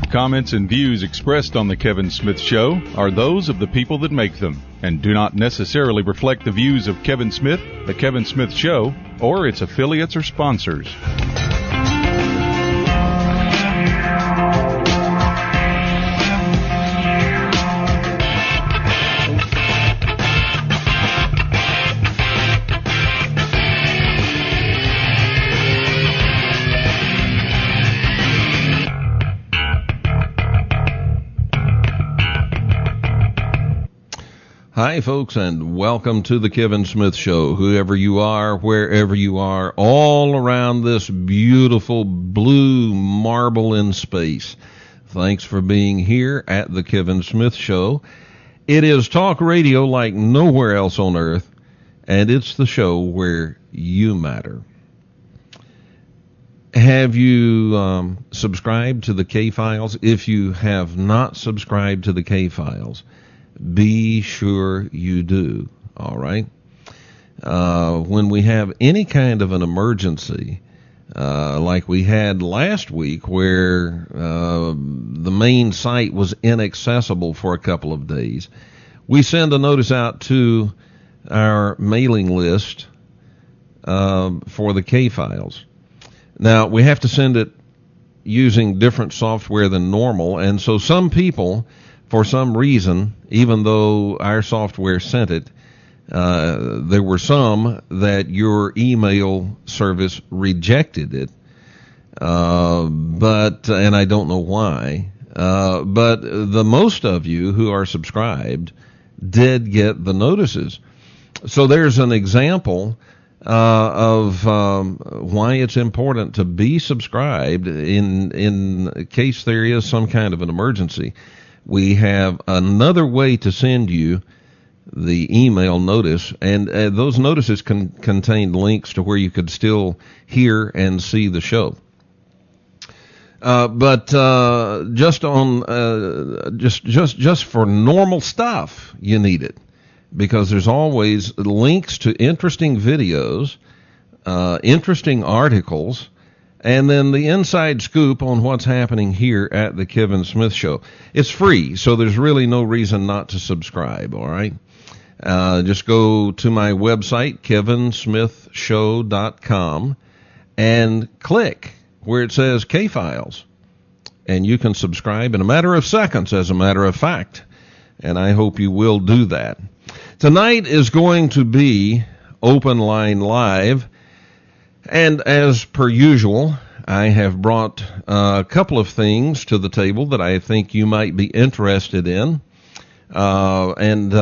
Comments and views expressed on The Kevin Smith Show are those of the people that make them and do not necessarily reflect the views of Kevin Smith, The Kevin Smith Show, or its affiliates or sponsors. Hi, folks, and welcome to the Kevin Smith Show. Whoever you are, wherever you are, all around this beautiful blue marble in space. Thanks for being here at the Kevin Smith Show. It is talk radio like nowhere else on earth, and it's the show where you matter. Have you subscribed to the K-Files? If you have not subscribed to the K-Files, be sure you do, all right? When we have any kind of an emergency, like we had last week where the main site was inaccessible for a couple of days, we send a notice out to our mailing list for the K-Files. Now, we have to send it using different software than normal, and so some people, for some reason, even though our software sent it, there were some that your email service rejected it, and I don't know why, but the most of you who are subscribed did get the notices. So there's an example of why it's important to be subscribed in case there is some kind of an emergency. We have another way to send you the email notice, and those notices contained links to where you could still hear and see the show. But just for normal stuff, you need it, because there's always links to interesting videos, interesting articles, and then the inside scoop on what's happening here at the Kevin Smith Show. It's free, so there's really no reason not to subscribe, all right? Just go to my website, kevinsmithshow.com, and click where it says K-Files, and you can subscribe in a matter of seconds, as a matter of fact, and I hope you will do that. Tonight is going to be Open Line Live, and as per usual, I have brought a couple of things to the table that I think you might be interested in. But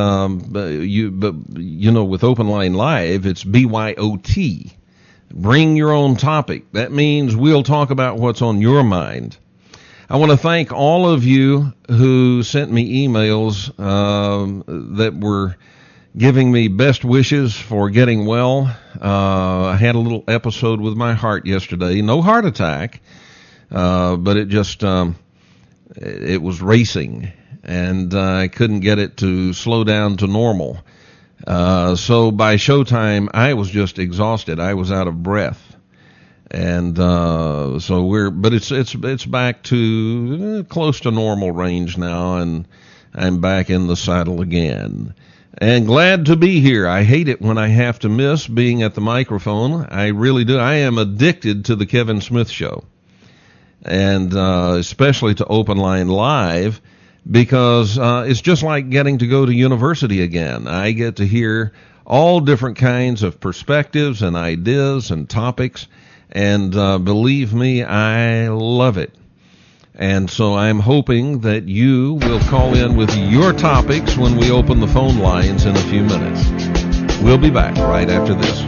with Open Line Live, it's BYOT. Bring your own topic. That means we'll talk about what's on your mind. I want to thank all of you who sent me emails that were giving me best wishes for getting well. I had a little episode with my heart yesterday. No heart attack, but it just, it was racing, and I couldn't get it to slow down to normal. So by showtime, I was just exhausted. I was out of breath. And but it's back to close to normal range now, and I'm back in the saddle again. And glad to be here. I hate it when I have to miss being at the microphone. I really do. I am addicted to the Kevin Smith Show, and especially to Open Line Live, because it's just like getting to go to university again. I get to hear all different kinds of perspectives and ideas and topics, and believe me, I love it. And so I'm hoping that you will call in with your topics when we open the phone lines in a few minutes. We'll be back right after this.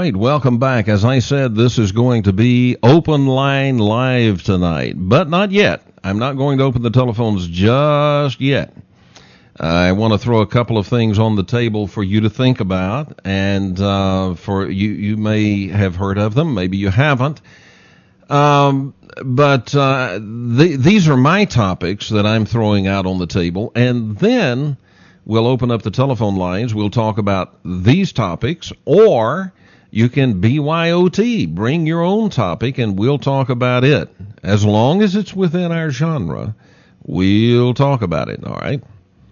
right, welcome back. As I said, this is going to be Open Line Live tonight, but not yet. I'm not going to open the telephones just yet. I want to throw a couple of things on the table for you to think about, and for you may have heard of them, maybe you haven't. But these are my topics that I'm throwing out on the table, and then we'll open up the telephone lines. We'll talk about these topics, or you can BYOT, bring your own topic, and we'll talk about it. As long as it's within our genre, we'll talk about it, all right?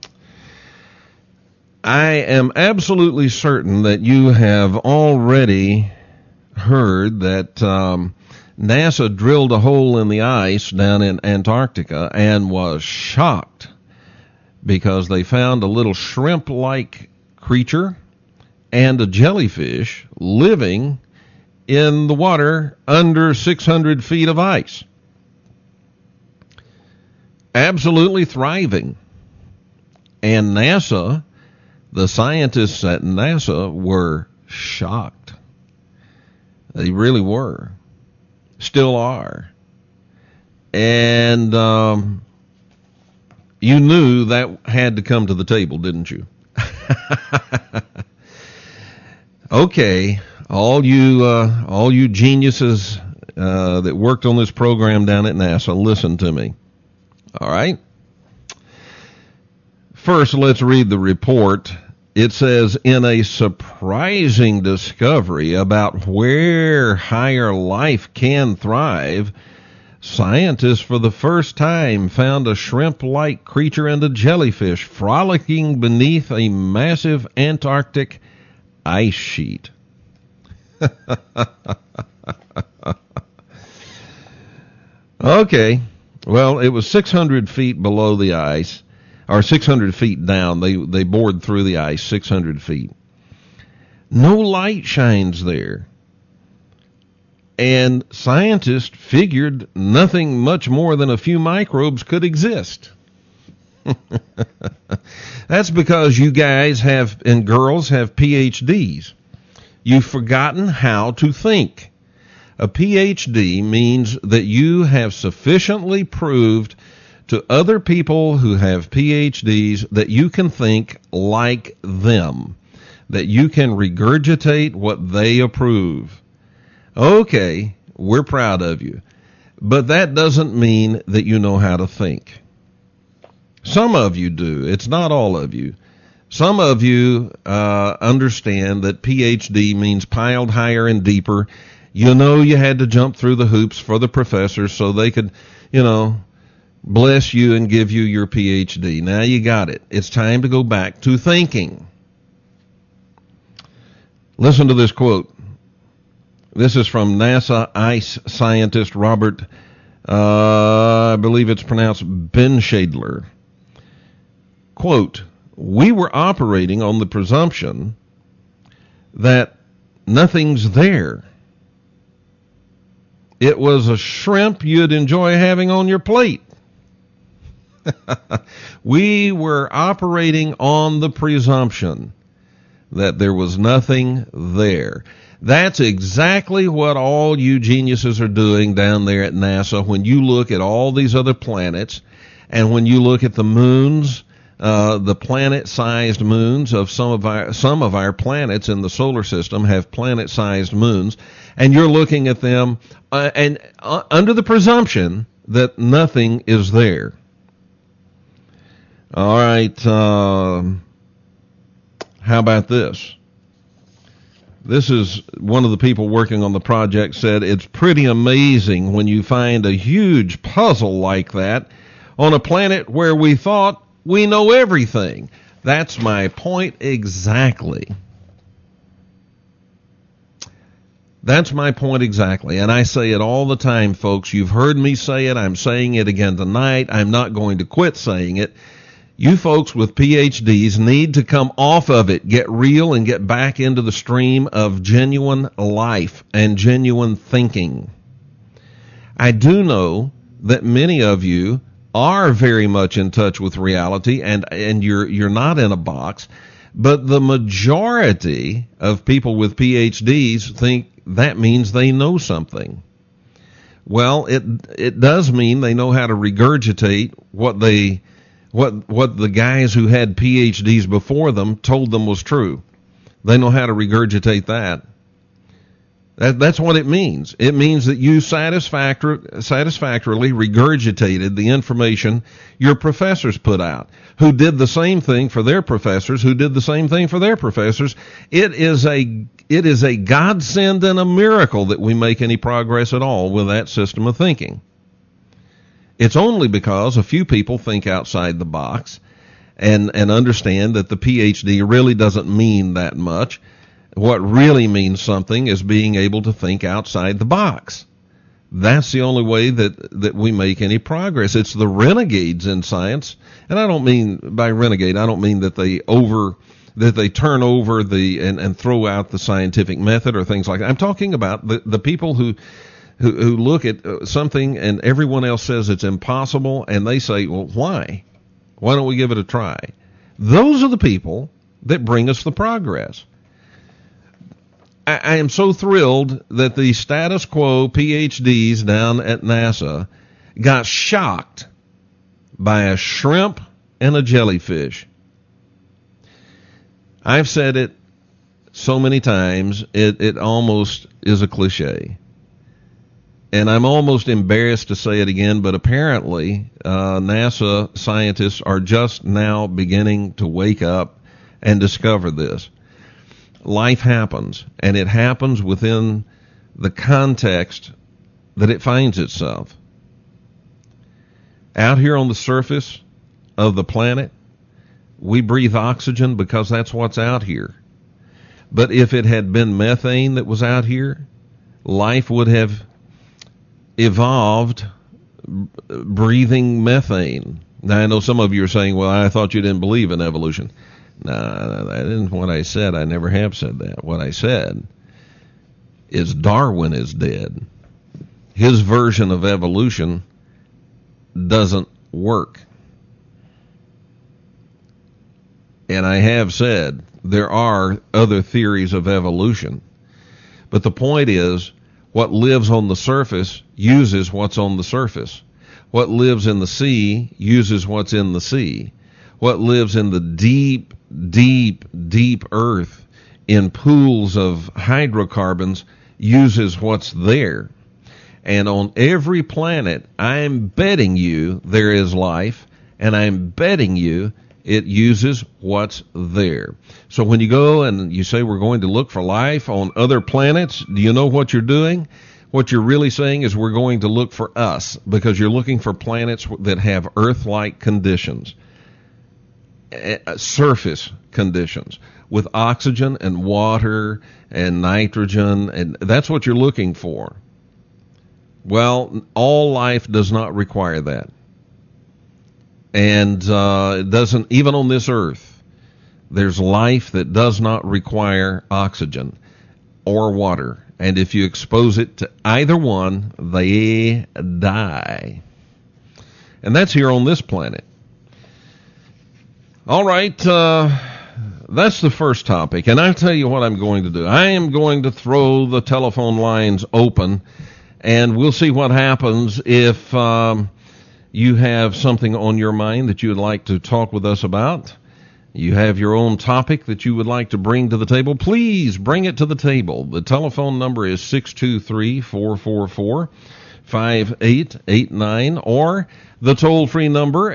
I am absolutely certain that you have already heard that NASA drilled a hole in the ice down in Antarctica and was shocked because they found a little shrimp-like creature and a jellyfish living in the water under 600 feet of ice. Absolutely thriving. And NASA, the scientists at NASA were shocked. They really were. Still are. And you knew that had to come to the table, didn't you? Okay, all you geniuses that worked on this program down at NASA, listen to me. All right? First, let's read the report. It says, in a surprising discovery about where higher life can thrive, scientists for the first time found a shrimp-like creature and a jellyfish frolicking beneath a massive Antarctic ice sheet. Okay, well, it was 600 feet below the ice, or 600 feet down. They bored through the ice 600 feet. No light shines there. And scientists figured nothing much more than a few microbes could exist. That's because you guys have, and girls have PhDs. You've forgotten how to think. A PhD means that you have sufficiently proved to other people who have PhDs that you can think like them, that you can regurgitate what they approve. Okay, we're proud of you, but that doesn't mean that you know how to think. Some of you do. It's not all of you. Some of you understand that PhD means piled higher and deeper. You know you had to jump through the hoops for the professors so they could, bless you and give you your PhD. Now you got it. It's time to go back to thinking. Listen to this quote. This is from NASA ice scientist Robert, I believe it's pronounced Benshadler. Quote, we were operating on the presumption that nothing's there. It was a shrimp you'd enjoy having on your plate. We were operating on the presumption that there was nothing there. That's exactly what all you geniuses are doing down there at NASA when you look at all these other planets and when you look at the moons, the planet-sized moons of some of our planets in the solar system have planet-sized moons, and you're looking at them and under the presumption that nothing is there. All right, how about this? This is one of the people working on the project said, it's pretty amazing when you find a huge puzzle like that on a planet where we thought we know everything. That's my point exactly. That's my point exactly. And I say it all the time, folks. You've heard me say it. I'm saying it again tonight. I'm not going to quit saying it. You folks with PhDs need to come off of it, get real, and get back into the stream of genuine life and genuine thinking. I do know that many of you are very much in touch with reality, and you're not in a box, But the majority of people with PhDs think that means they know something. Well, it does mean they know how to regurgitate what the guys who had PhDs before them told them was true. They know how to regurgitate that. That's what it means. It means that you satisfactorily regurgitated the information your professors put out, who did the same thing for their professors, who did the same thing for their professors. It is a godsend and a miracle that we make any progress at all with that system of thinking. It's only because a few people think outside the box and understand that the PhD really doesn't mean that much. What really means something is being able to think outside the box. That's the only way that we make any progress. It's the renegades in science, and I don't mean by renegade, I don't mean that they turn over and throw out the scientific method or things like that. I'm talking about the people who look at something and everyone else says it's impossible, and they say, well, why? Why don't we give it a try? Those are the people that bring us the progress. I am so thrilled that the status quo PhDs down at NASA got shocked by a shrimp and a jellyfish. I've said it so many times, it almost is a cliche. And I'm almost embarrassed to say it again, but apparently NASA scientists are just now beginning to wake up and discover this. Life happens, and it happens within the context that it finds itself. Out here on the surface of the planet, we breathe oxygen because that's what's out here. But if it had been methane that was out here, life would have evolved breathing methane. Now, I know some of you are saying, well, I thought you didn't believe in evolution. No, that isn't what I said. I never have said that. What I said is Darwin is dead. His version of evolution doesn't work. And I have said there are other theories of evolution. But the point is, what lives on the surface uses what's on the surface. What lives in the sea uses what's in the sea. What lives in the deep, deep, deep earth in pools of hydrocarbons uses what's there. And on every planet, I'm betting you there is life, and I'm betting you it uses what's there. So when you go and you say we're going to look for life on other planets, do you know what you're doing? What you're really saying is we're going to look for us, because you're looking for planets that have Earth-like conditions. Surface conditions with oxygen and water and nitrogen, and that's what you're looking for. Well, all life does not require that. And it doesn't, even on this earth, there's life that does not require oxygen or water. And if you expose it to either one, they die. And that's here on this planet. All right, that's the first topic, and I'll tell you what I'm going to do. I am going to throw the telephone lines open, and we'll see what happens if you have something on your mind that you would like to talk with us about. You have your own topic that you would like to bring to the table. Please bring it to the table. The telephone number is 623-444-5889, or the toll-free number,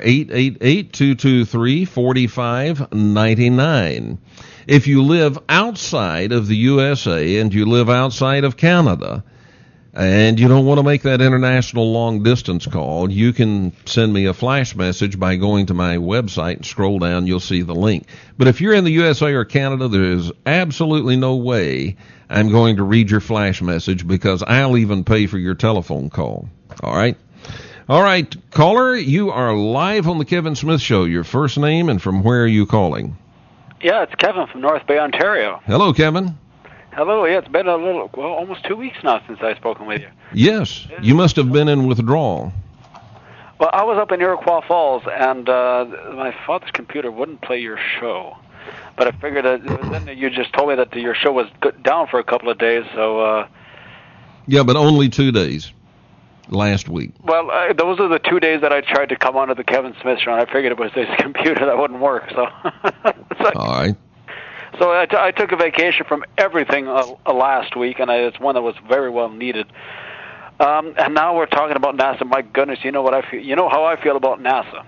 888-223-4599. If you live outside of the USA and you live outside of Canada, and you don't want to make that international long-distance call, you can send me a flash message by going to my website and scroll down. You'll see the link. But if you're in the USA or Canada, there is absolutely no way I'm going to read your flash message, because I'll even pay for your telephone call. All right? All right, caller, you are live on the Kevin Smith Show. Your first name and from where are you calling? Yeah, it's Kevin from North Bay, Ontario. Hello, Kevin. Hello, yeah, it's been almost 2 weeks now since I've spoken with you. Yes, you must have been in withdrawal. Well, I was up in Iroquois Falls, and my father's computer wouldn't play your show. But I figured that then you just told me that your show was down for a couple of days, so. Yeah, but only 2 days. Last week. Well, those are the 2 days that I tried to come onto the Kevin Smith show, and I figured it was this computer that wouldn't work. So. All right. So I took a vacation from everything last week, and it's one that was very well needed. And now we're talking about NASA. My goodness, you know what I feel. You know how I feel about NASA.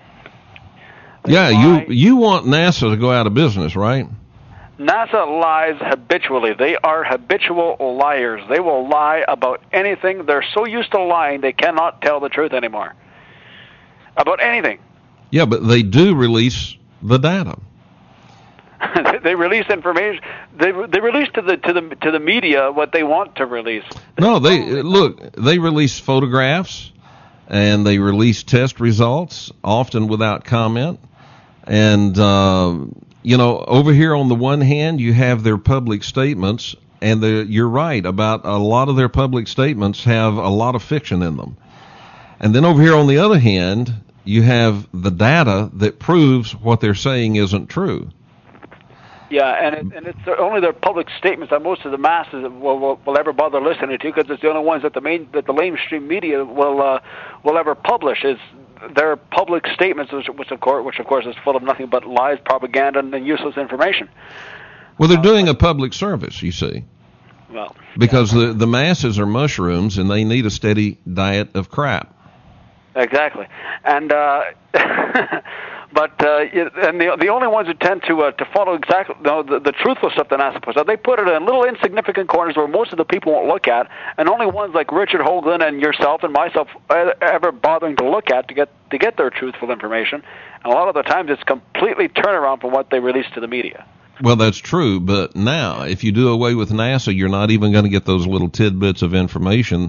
You want NASA to go out of business, right? NASA lies habitually. They are habitual liars. They will lie about anything. They're so used to lying, they cannot tell the truth anymore. About anything. Yeah, but they do release the data. They release information. They release to the media what they want to release. No, they release photographs, and they release test results, often without comment. And over here on the one hand, you have their public statements, and you're right about a lot of their public statements have a lot of fiction in them. And then over here on the other hand, you have the data that proves what they're saying isn't true. Yeah, and it's only their public statements that most of the masses will ever bother listening to, because it's the only ones that the mainstream media will ever publish is their public statements, which of course is full of nothing but lies, propaganda, and useless information. Well, they're doing a public service, you see. Well, because the masses are mushrooms, and they need a steady diet of crap. Exactly, and but the only ones who tend to follow exactly the truthful stuff that NASA puts out, they put it in little insignificant corners where most of the people won't look at, and only ones like Richard Hoagland and yourself and myself ever bothering to look at to get their truthful information. And a lot of the times it's completely turnaround from what they release to the media. Well, that's true, but now if you do away with NASA, you're not even going to get those little tidbits of information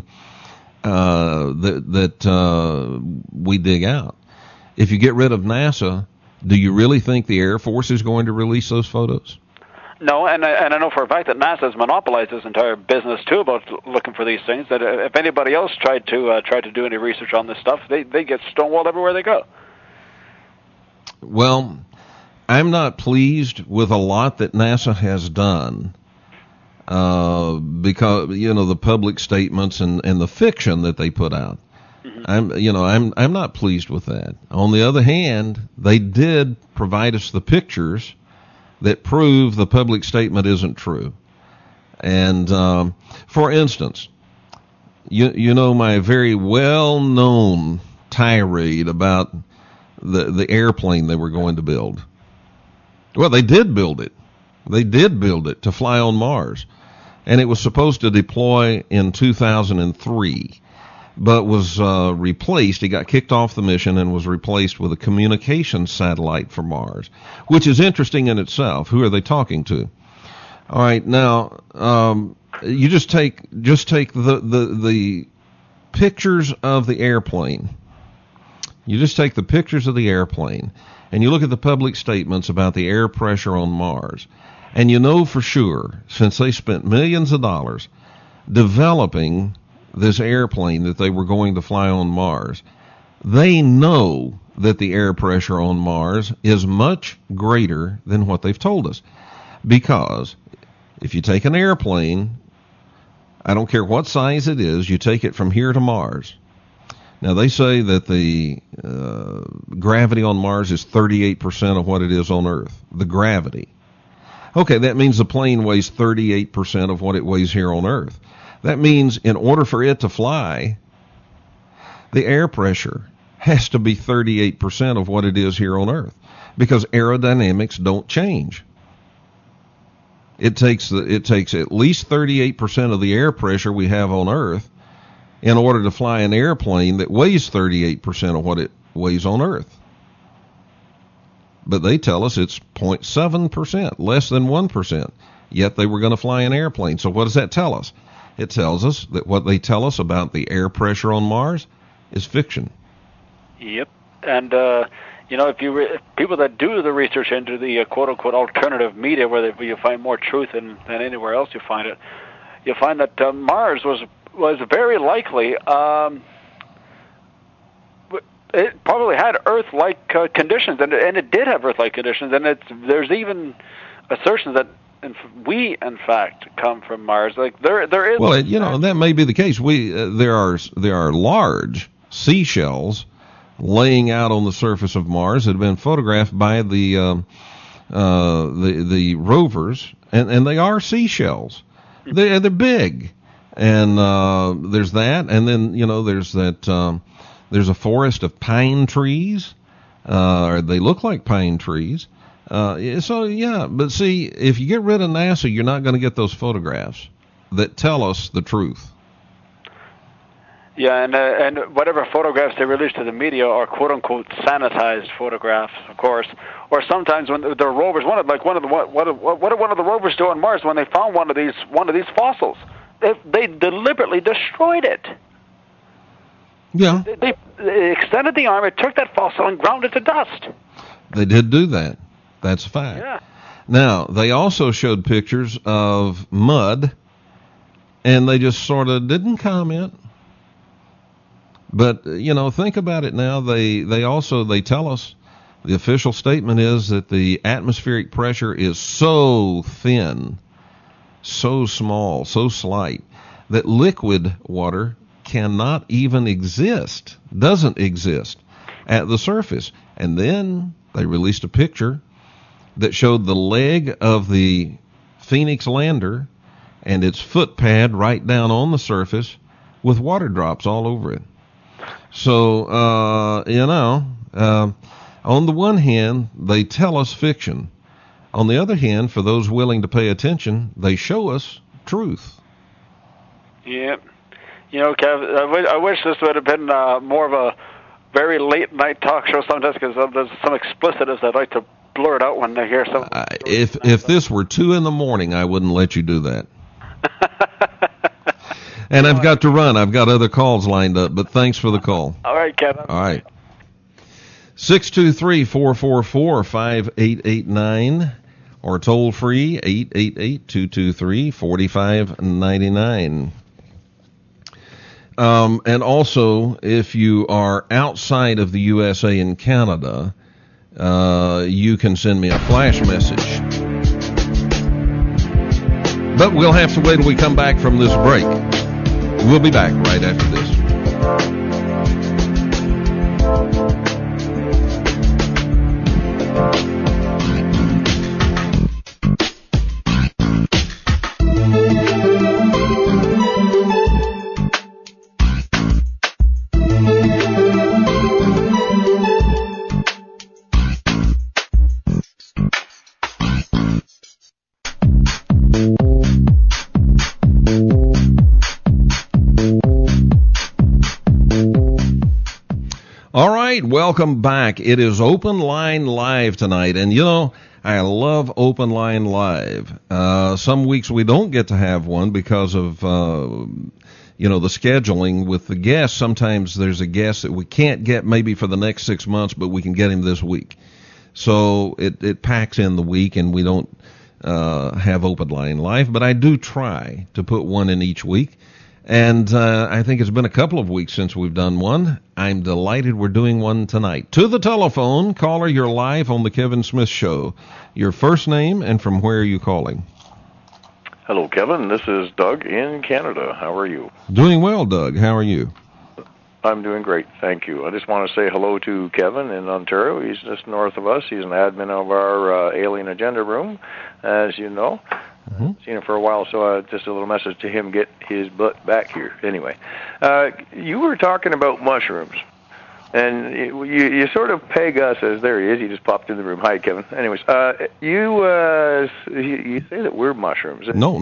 that we dig out. If you get rid of NASA, do you really think the Air Force is going to release those photos? No, and I know for a fact that NASA has monopolized this entire business too about looking for these things. That if anybody else tried to do any research on this stuff, they get stonewalled everywhere they go. Well, I'm not pleased with a lot that NASA has done. Because the public statements and the fiction that they put out, I'm not pleased with that. On the other hand, they did provide us the pictures that prove the public statement isn't true. And for instance, my very well-known tirade about the airplane they were going to build. Well, they did build it. They did build it to fly on Mars. And it was supposed to deploy in 2003, but was replaced. It got kicked off the mission and was replaced with a communications satellite for Mars, which is interesting in itself. Who are they talking to? All right, now you just take the pictures of the airplane. You just take the pictures of the airplane, and you look at the public statements about the air pressure on Mars. And you know for sure, since they spent millions of dollars developing this airplane that they were going to fly on Mars, they know that the air pressure on Mars is much greater than what they've told us. Because if you take an airplane, I don't care what size it is, you take it from here to Mars. Now, they say that the gravity on Mars is 38% of what it is on Earth. The gravity. Okay, that means the plane weighs 38% of what it weighs here on Earth. That means in order for it to fly, the air pressure has to be 38% of what it is here on Earth, because aerodynamics don't change. It takes at least 38% of the air pressure we have on Earth in order to fly an airplane that weighs 38% of what it weighs on Earth. But they tell us it's 0.7%, less than 1%. Yet they were going to fly an airplane. So what does that tell us? It tells us that what they tell us about the air pressure on Mars is fiction. Yep. And, if people that do the research into the quote-unquote alternative media, where you find more truth than anywhere else you find it, you'll find that Mars was very likely it probably had Earth-like conditions, and it did have Earth-like conditions. And there's even assertions that we, in fact, come from Mars. Like there is. Well, that may be the case. There are large seashells laying out on the surface of Mars that have been photographed by the rovers, and they are seashells. They're big, and there's that, and then there's that. There's a forest of pine trees, or they look like pine trees. But see, if you get rid of NASA, you're not going to get those photographs that tell us the truth. Yeah, and whatever photographs they release to the media are quote unquote sanitized photographs, of course. Or sometimes when the rovers, what did one of the rovers do on Mars when they found one of these fossils? They deliberately destroyed it. Yeah. They extended the arm, it took that fossil and ground it to dust. They did do that. That's a fact. Yeah. Now, they also showed pictures of mud, and they just sort of didn't comment. But, think about it now. They tell us, the official statement is that the atmospheric pressure is so thin, so small, so slight, that liquid water cannot even doesn't exist at the surface. And then they released a picture that showed the leg of the Phoenix lander and its foot pad right down on the surface with water drops all over it. So, on the one hand, they tell us fiction. On the other hand, for those willing to pay attention, they show us truth. Yep. Kev, I wish this would have been more of a very late-night talk show sometimes, because there's some explicitives I'd like to blurt out when I hear some. If this were 2 a.m, I wouldn't let you do that. And I've got to run. I've got other calls lined up, but thanks for the call. All right, Kevin. All right. 623-444-5889 or toll free 888-223-4599. And also, if you are outside of the USA and Canada, you can send me a flash message. But we'll have to wait till we come back from this break. We'll be back right after this. Welcome back. It is Open Line Live tonight, and I love Open Line Live. Some weeks we don't get to have one because of the scheduling with the guests. Sometimes there's a guest that we can't get maybe for the next 6 months, but we can get him this week. So it packs in the week, and we don't have Open Line Live, but I do try to put one in each week. And I think it's been a couple of weeks since we've done one. I'm delighted we're doing one tonight. To the telephone, caller, you're live on the Kevin Smith Show. Your first name and from where are you calling? Hello, Kevin. This is Doug in Canada. How are you? Doing well, Doug. How are you? I'm doing great, thank you. I just want to say hello to Kevin in Ontario. He's just north of us. He's an admin of our Alien Agenda room, as you know. Seen him for a while, so just a little message to him, get his butt back here. Anyway, you were talking about mushrooms, and you sort of peg us as, there he is, he just popped in the room. Hi, Kevin. Anyways, you say that we're mushrooms. No.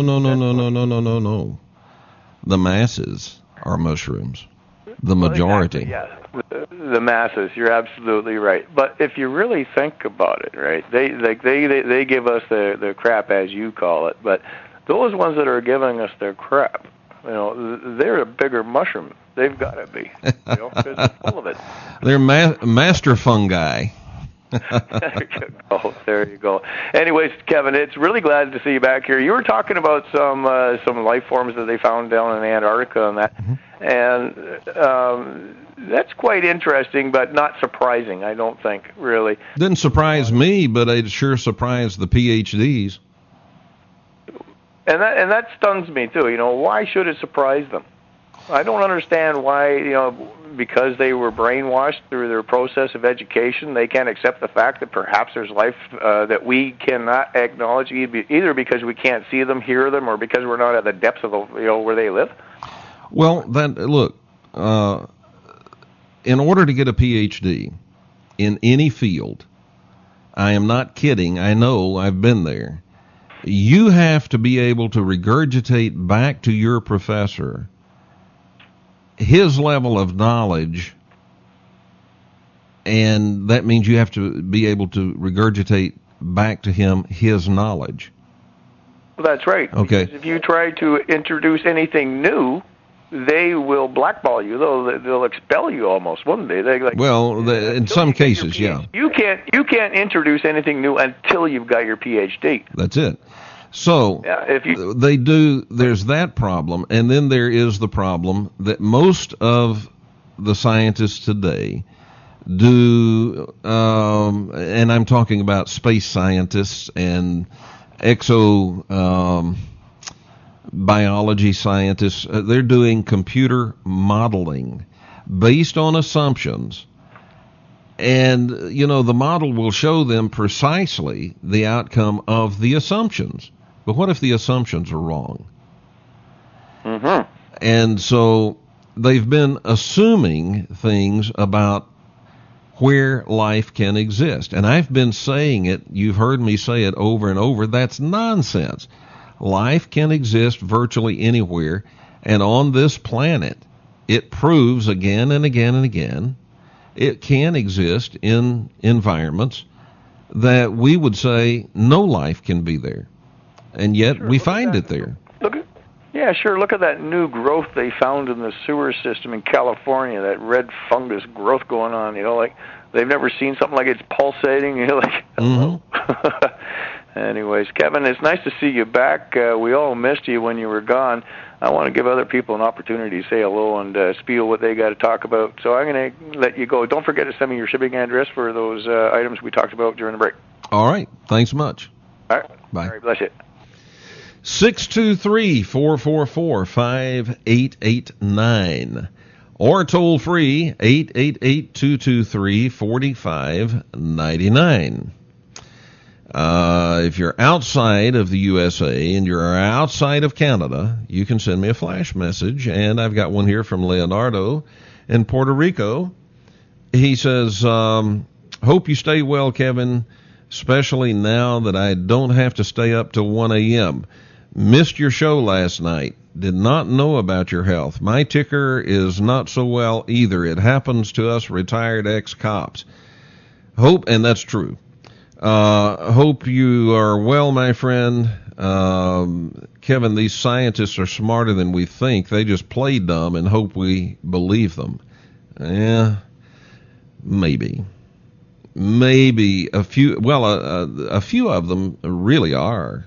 The masses are mushrooms. The majority. Well, exactly, yeah. The masses, you're absolutely right. But if you really think about it, right, they give us the crap, as you call it, but those ones that are giving us their crap, they're a bigger mushroom. They've got to be, because they're full of it. They're master fungi. There you go. Anyways, Kevin, it's really glad to see you back here. You were talking about some life forms that they found down in Antarctica and that, and that's quite interesting, but not surprising, I don't think, really. Didn't surprise me, but it sure surprised the PhDs. And that stuns me too. Why should it surprise them? I don't understand why, because they were brainwashed through their process of education, they can't accept the fact that perhaps there's life that we cannot acknowledge, either because we can't see them, hear them, or because we're not at the depths of where they live. Well, look, in order to get a PhD in any field, I am not kidding, I know, I've been there, you have to be able to regurgitate back to your professor his level of knowledge, and that means you have to be able to regurgitate back to him his knowledge. Well, that's right. Okay. Because if you try to introduce anything new, they will blackball you. They'll expel you almost, wouldn't they? In some cases, yeah. You can't introduce anything new until you've got your PhD. That's it. So they do. There's that problem, and then there is the problem that most of the scientists today do, and I'm talking about space scientists and biology scientists. They're doing computer modeling based on assumptions. And, the model will show them precisely the outcome of the assumptions. But what if the assumptions are wrong? Mm-hmm. And so they've been assuming things about where life can exist. And I've been saying it, you've heard me say it over and over, that's nonsense. Life can exist virtually anywhere, and on this planet, it proves again and again and again, it can exist in environments that we would say no life can be there. And yet we find it there. Look at that new growth they found in the sewer system in California, that red fungus growth going on, like they've never seen something like it's pulsating, hello. Anyways, Kevin, it's nice to see you back. We all missed you when you were gone. I want to give other people an opportunity to say hello and spiel what they got to talk about. So I'm going to let you go. Don't forget to send me your shipping address for those items we talked about during the break. All right. Thanks much. All right. Bye. All right, bless you. 623-444-5889 or toll free 888-223-4599. If you're outside of the USA and you're outside of Canada, you can send me a flash message, and I've got one here from Leonardo in Puerto Rico. He says, hope you stay well, Kevin, especially now that I don't have to stay up till 1 a.m. Missed your show last night. Did not know about your health. My ticker is not so well either. It happens to us retired ex-cops. Hope, and that's true. Hope you are well, my friend. Kevin, these scientists are smarter than we think. They just play dumb and hope we believe them. Yeah, maybe. Maybe a few, a few of them really are.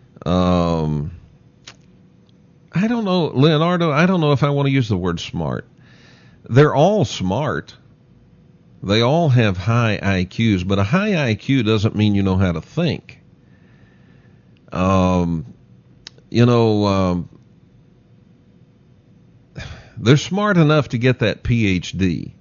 I don't know, Leonardo, I don't know if I want to use the word smart. They're all smart. They all have high IQs, but a high IQ doesn't mean you know how to think. They're smart enough to get that PhD.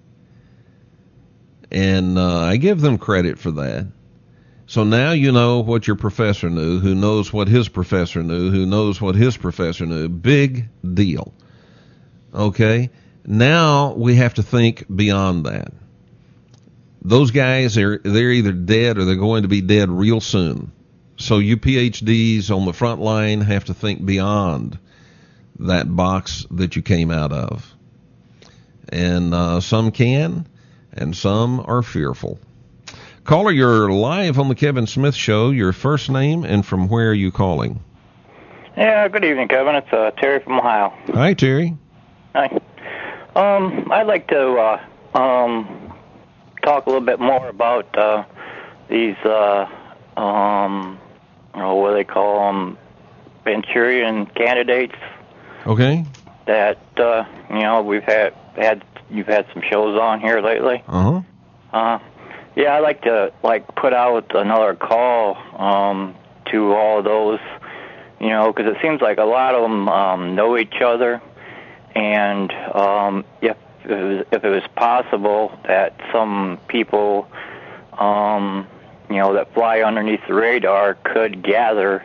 And I give them credit for that. So now you know what your professor knew, who knows what his professor knew, who knows what his professor knew. Big deal. Okay? Now we have to think beyond that. Those guys, they're either dead or they're going to be dead real soon. So you PhDs on the front line have to think beyond that box that you came out of. And some can, and some are fearful. Caller, you're live on the Kevin Smith Show. Your first name and from where are you calling? Yeah, good evening, Kevin. It's Terry from Ohio. Hi, Terry. Hi. I'd like to talk a little bit more about these, what do they call them, Manchurian candidates. Okay. That you've had some shows on here lately. Yeah, I'd like to put out another call to all those, because it seems like a lot of them know each other, and if it was possible that some people, that fly underneath the radar could gather,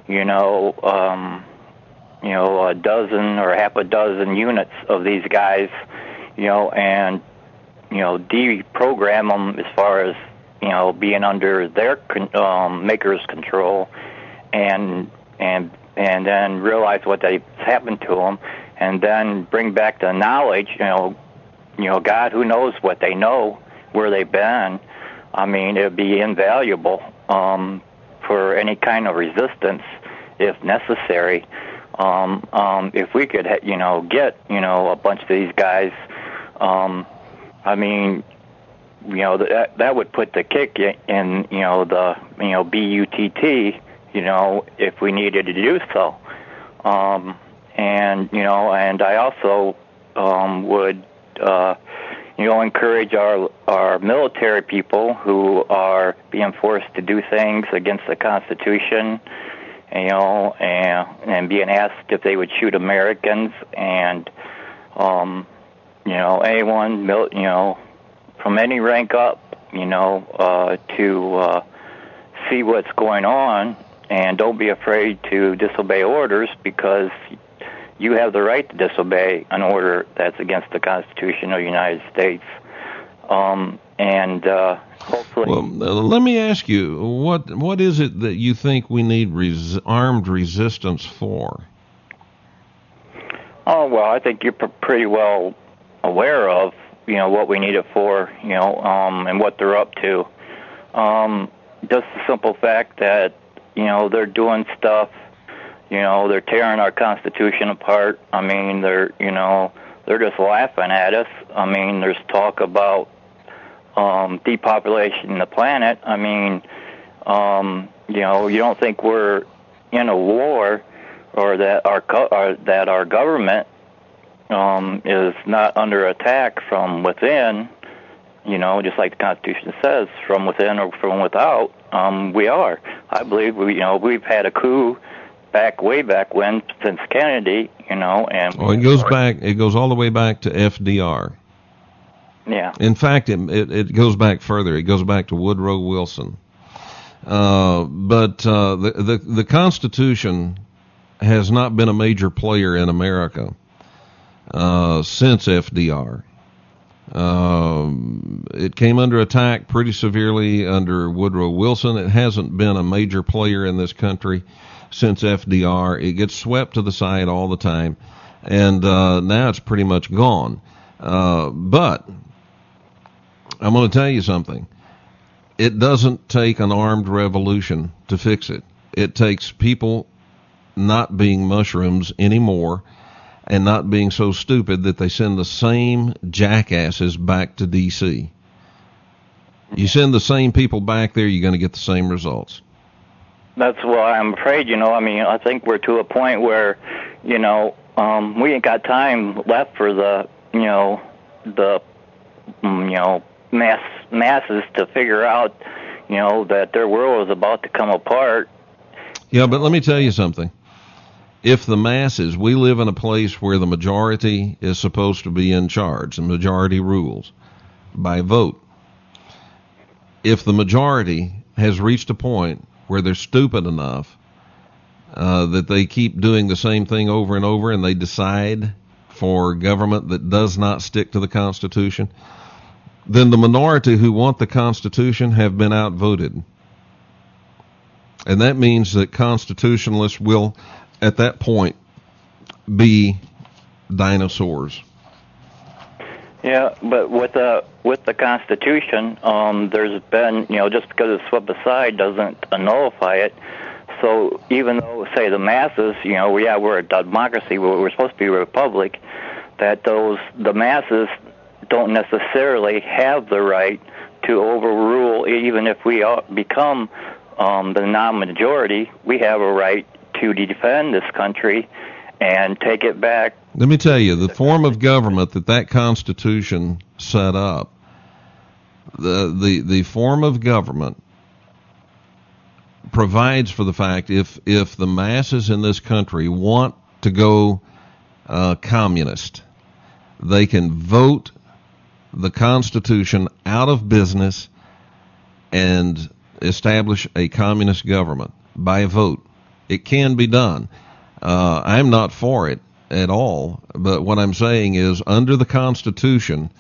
a dozen or half a dozen units of these guys, and deprogram them as far as being under their maker's control, and then realize what they've happened to them, and then bring back the knowledge. God, who knows what they know, where they've been. I mean, it'd be invaluable for any kind of resistance, if necessary. If we could, get a bunch of these guys. I mean, that would put the kick in, the BUTT, if we needed to do so. And I also would, encourage our military people who are being forced to do things against the Constitution, and being asked if they would shoot Americans, and anyone, from any rank up, to see what's going on, and don't be afraid to disobey orders, because you have the right to disobey an order that's against the Constitution of the United States. Hopefully... Well, let me ask you, what is it that you think we need armed resistance for? Oh, well, I think you're pretty well aware of, what we need it for, and what they're up to. Just the simple fact that, they're doing stuff, they're tearing our Constitution apart. I mean, they're just laughing at us. I mean, there's talk about depopulation of the planet. I mean, you don't think we're in a war, or that our government is not under attack from within, just like the Constitution says, from within or from without. We are. I believe we've had a coup way back when, since Kennedy, and it goes all the way back to FDR. Yeah. In fact, it goes back further. It goes back to Woodrow Wilson. But the Constitution has not been a major player in America since FDR. It came under attack pretty severely under Woodrow Wilson. It hasn't been a major player in this country since FDR. It gets swept to the side all the time, and now it's pretty much gone. But I'm going to tell you something. It doesn't take an armed revolution to fix it. It takes people not being mushrooms anymore, and not being so stupid that they send the same jackasses back to D.C. You send the same people back there, you're going to get the same results. That's why I'm afraid, I mean, I think we're to a point where, we ain't got time left for the masses to figure out, that their world is about to come apart. Yeah, but let me tell you something. If the masses, we live in a place where the majority is supposed to be in charge, the majority rules by vote. If the majority has reached a point where they're stupid enough that they keep doing the same thing over and over, and they decide for government that does not stick to the Constitution, then the minority who want the Constitution have been outvoted. And that means that constitutionalists will, at that point, be dinosaurs. Yeah, but with the Constitution, there's been, just because it's swept aside doesn't nullify it. So even though, say, the masses, we're a democracy, we're supposed to be a republic, that the masses don't necessarily have the right to overrule, even if we become the non-majority, we have a right to defend this country and take it back. Let me tell you, the form of government that Constitution set up, the form of government provides for the fact if the masses in this country want to go communist, they can vote the Constitution out of business and establish a communist government by vote. It can be done. I'm not for it at all, but what I'm saying is under the Constitution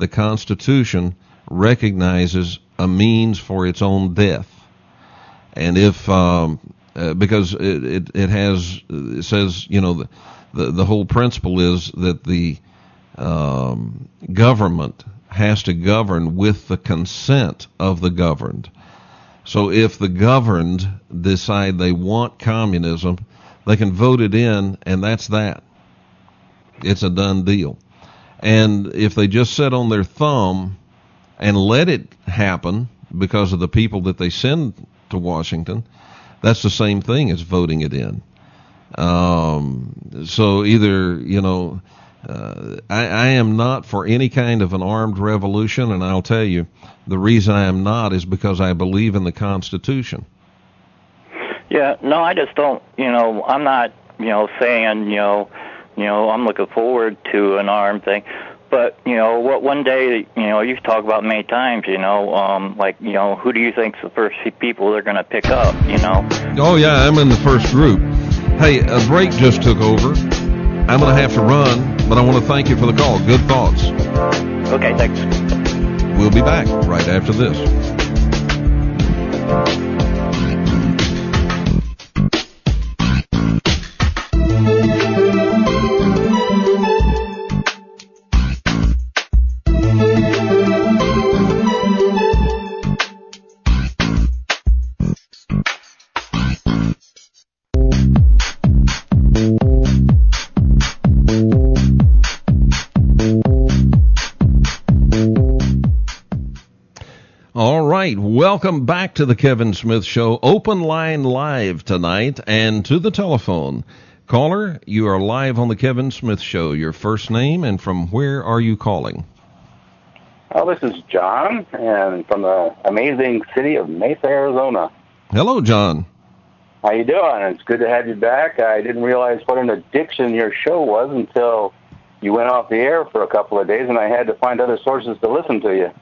recognizes a means for its own death. And if because it says, you know, the whole principle is that the government has to govern with the consent of the governed. So if the governed decide they want communism, they can vote it in, and that's that. It's a done deal. And if they just sit on their thumb and let it happen because of the people that they send to Washington, that's the same thing as voting it in. So either, you know, I am not for any kind of an armed revolution, and I'll tell you, the reason I am not is because I believe in the Constitution. Yeah, no, I just don't, you know, I'm not, you know, saying, you know, I'm looking forward to an armed thing. But, you know, what one day, you know, you've talked about many times, you know, like, you know, who do you think's the first people they're going to pick up, you know? Oh, yeah, I'm in the first group. Hey, a break just took over. I'm going to have to run, but I want to thank you for the call. Good thoughts. Okay, thanks. We'll be back right after this. Welcome back to the Kevin Smith Show. Open line live tonight and to the telephone. Caller, you are live on the Kevin Smith Show. Your first name and from where are you calling? Oh, this is John, and from the amazing city of Mesa, Arizona. Hello, John. How you doing? It's good to have you back. I didn't realize what an addiction your show was until you went off the air for a couple of days, and I had to find other sources to listen to you.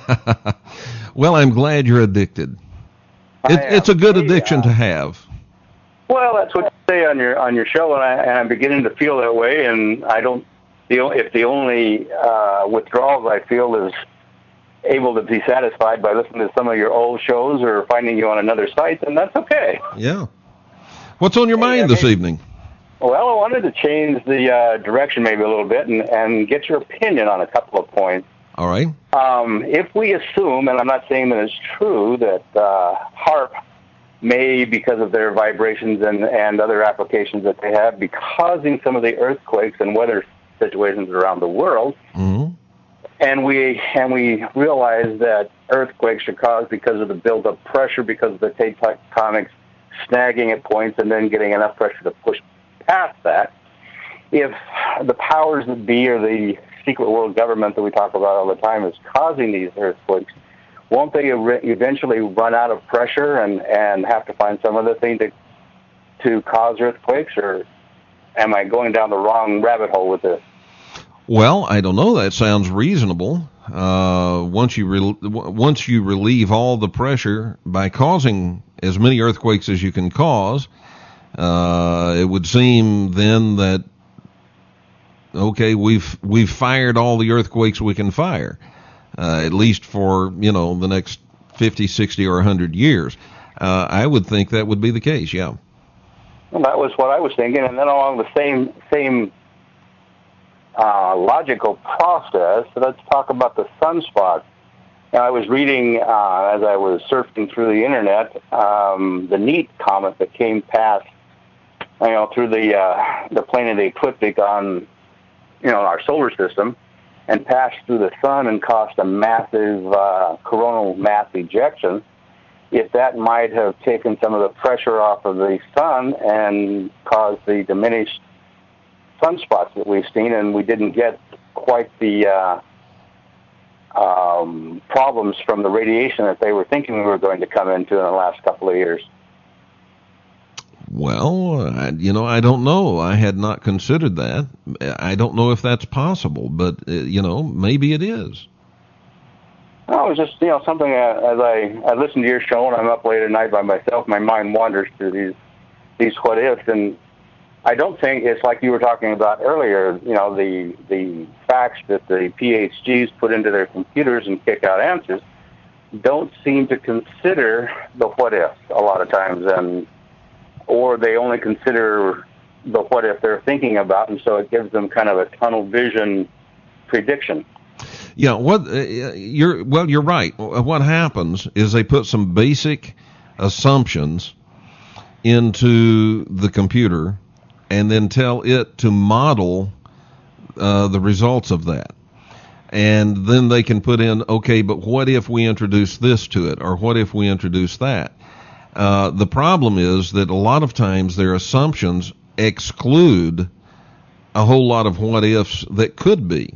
Well, I'm glad you're addicted. It's a good addiction to have. Well, that's what you say on your show, and I'm beginning to feel that way. And I don't feel if the only withdrawals I feel is able to be satisfied by listening to some of your old shows or finding you on another site, then that's okay. Yeah. What's on your mind this evening? Well, I wanted to change the direction maybe a little bit and get your opinion on a couple of points. All right. If we assume, and I'm not saying that it's true, that HAARP may, because of their vibrations and other applications that they have, be causing some of the earthquakes and weather situations around the world, mm-hmm. and we realize that earthquakes are caused because of the build-up pressure, because of the tectonics snagging at points and then getting enough pressure to push past that. If the powers that be or the secret world government that we talk about all the time is causing these earthquakes, won't they eventually run out of pressure and have to find some other thing to cause earthquakes, or am I going down the wrong rabbit hole with this? Well, I don't know. That sounds reasonable. Once you relieve all the pressure by causing as many earthquakes as you can cause, it would seem then that okay, we've fired all the earthquakes we can fire, at least for, you know, the next 50, 60, or 100 years. I would think that would be the case, yeah. Well, that was what I was thinking, and then along the same logical process, let's talk about the sunspots. Now, I was reading, as I was surfing through the Internet, the NEAT comet that came past, through the plane of the ecliptic on, our solar system, and pass through the sun and cause a massive coronal mass ejection, if that might have taken some of the pressure off of the sun and caused the diminished sunspots that we've seen, and we didn't get quite the problems from the radiation that they were thinking we were going to come into in the last couple of years. Well, I don't know. I had not considered that. I don't know if that's possible, but, maybe it is. No, it was just, something as I listen to your show and I'm up late at night by myself, my mind wanders through these what ifs, and I don't think it's like you were talking about earlier, the facts that the PhDs put into their computers and kick out answers don't seem to consider the what ifs a lot of times, or they only consider the what if they're thinking about, and so it gives them kind of a tunnel vision prediction. Yeah, you're right. What happens is they put some basic assumptions into the computer and then tell it to model the results of that. And then they can put in, okay, but what if we introduce this to it, or what if we introduce that? The problem is that a lot of times their assumptions exclude a whole lot of what ifs that could be.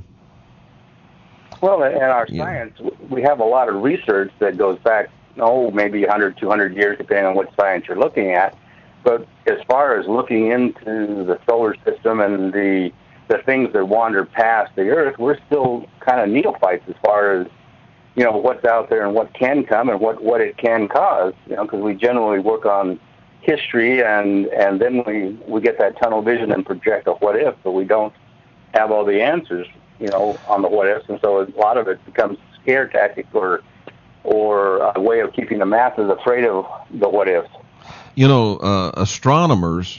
Well, in our science, we have a lot of research that goes back, maybe 100, 200 years, depending on what science you're looking at. But as far as looking into the solar system and the things that wander past the Earth, we're still kind of neophytes as far as, what's out there and what can come and what it can cause, because we generally work on history and then we get that tunnel vision and project a what if, but we don't have all the answers, on the what ifs, and so a lot of it becomes scare tactic or a way of keeping the masses afraid of the what ifs. Astronomers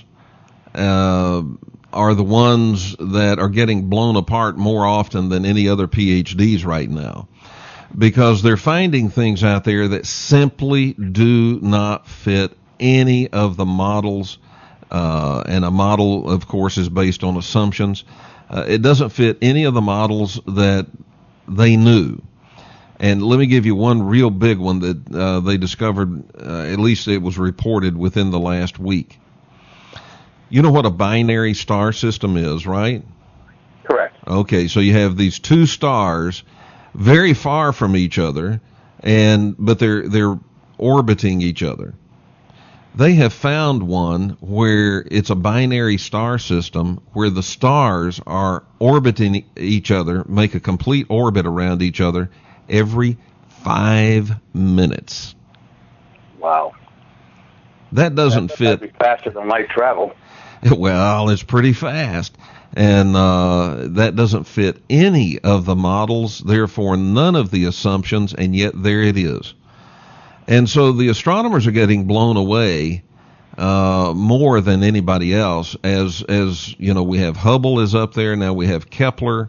are the ones that are getting blown apart more often than any other PhDs right now, because they're finding things out there that simply do not fit any of the models, and a model, of course, is based on assumptions. It doesn't fit any of the models that they knew. And let me give you one real big one that they discovered, at least it was reported within the last week. You know what a binary star system is, right? Correct. Okay, so you have these two stars very far from each other, but they're orbiting each other. They have found one where it's a binary star system where the stars are orbiting each other, make a complete orbit around each other every 5 minutes. Wow. That doesn't fit. That'd be faster than light travel. Well, it's pretty fast. And that doesn't fit any of the models, therefore none of the assumptions, and yet there it is. And so the astronomers are getting blown away more than anybody else. As we have Hubble is up there, now we have Kepler,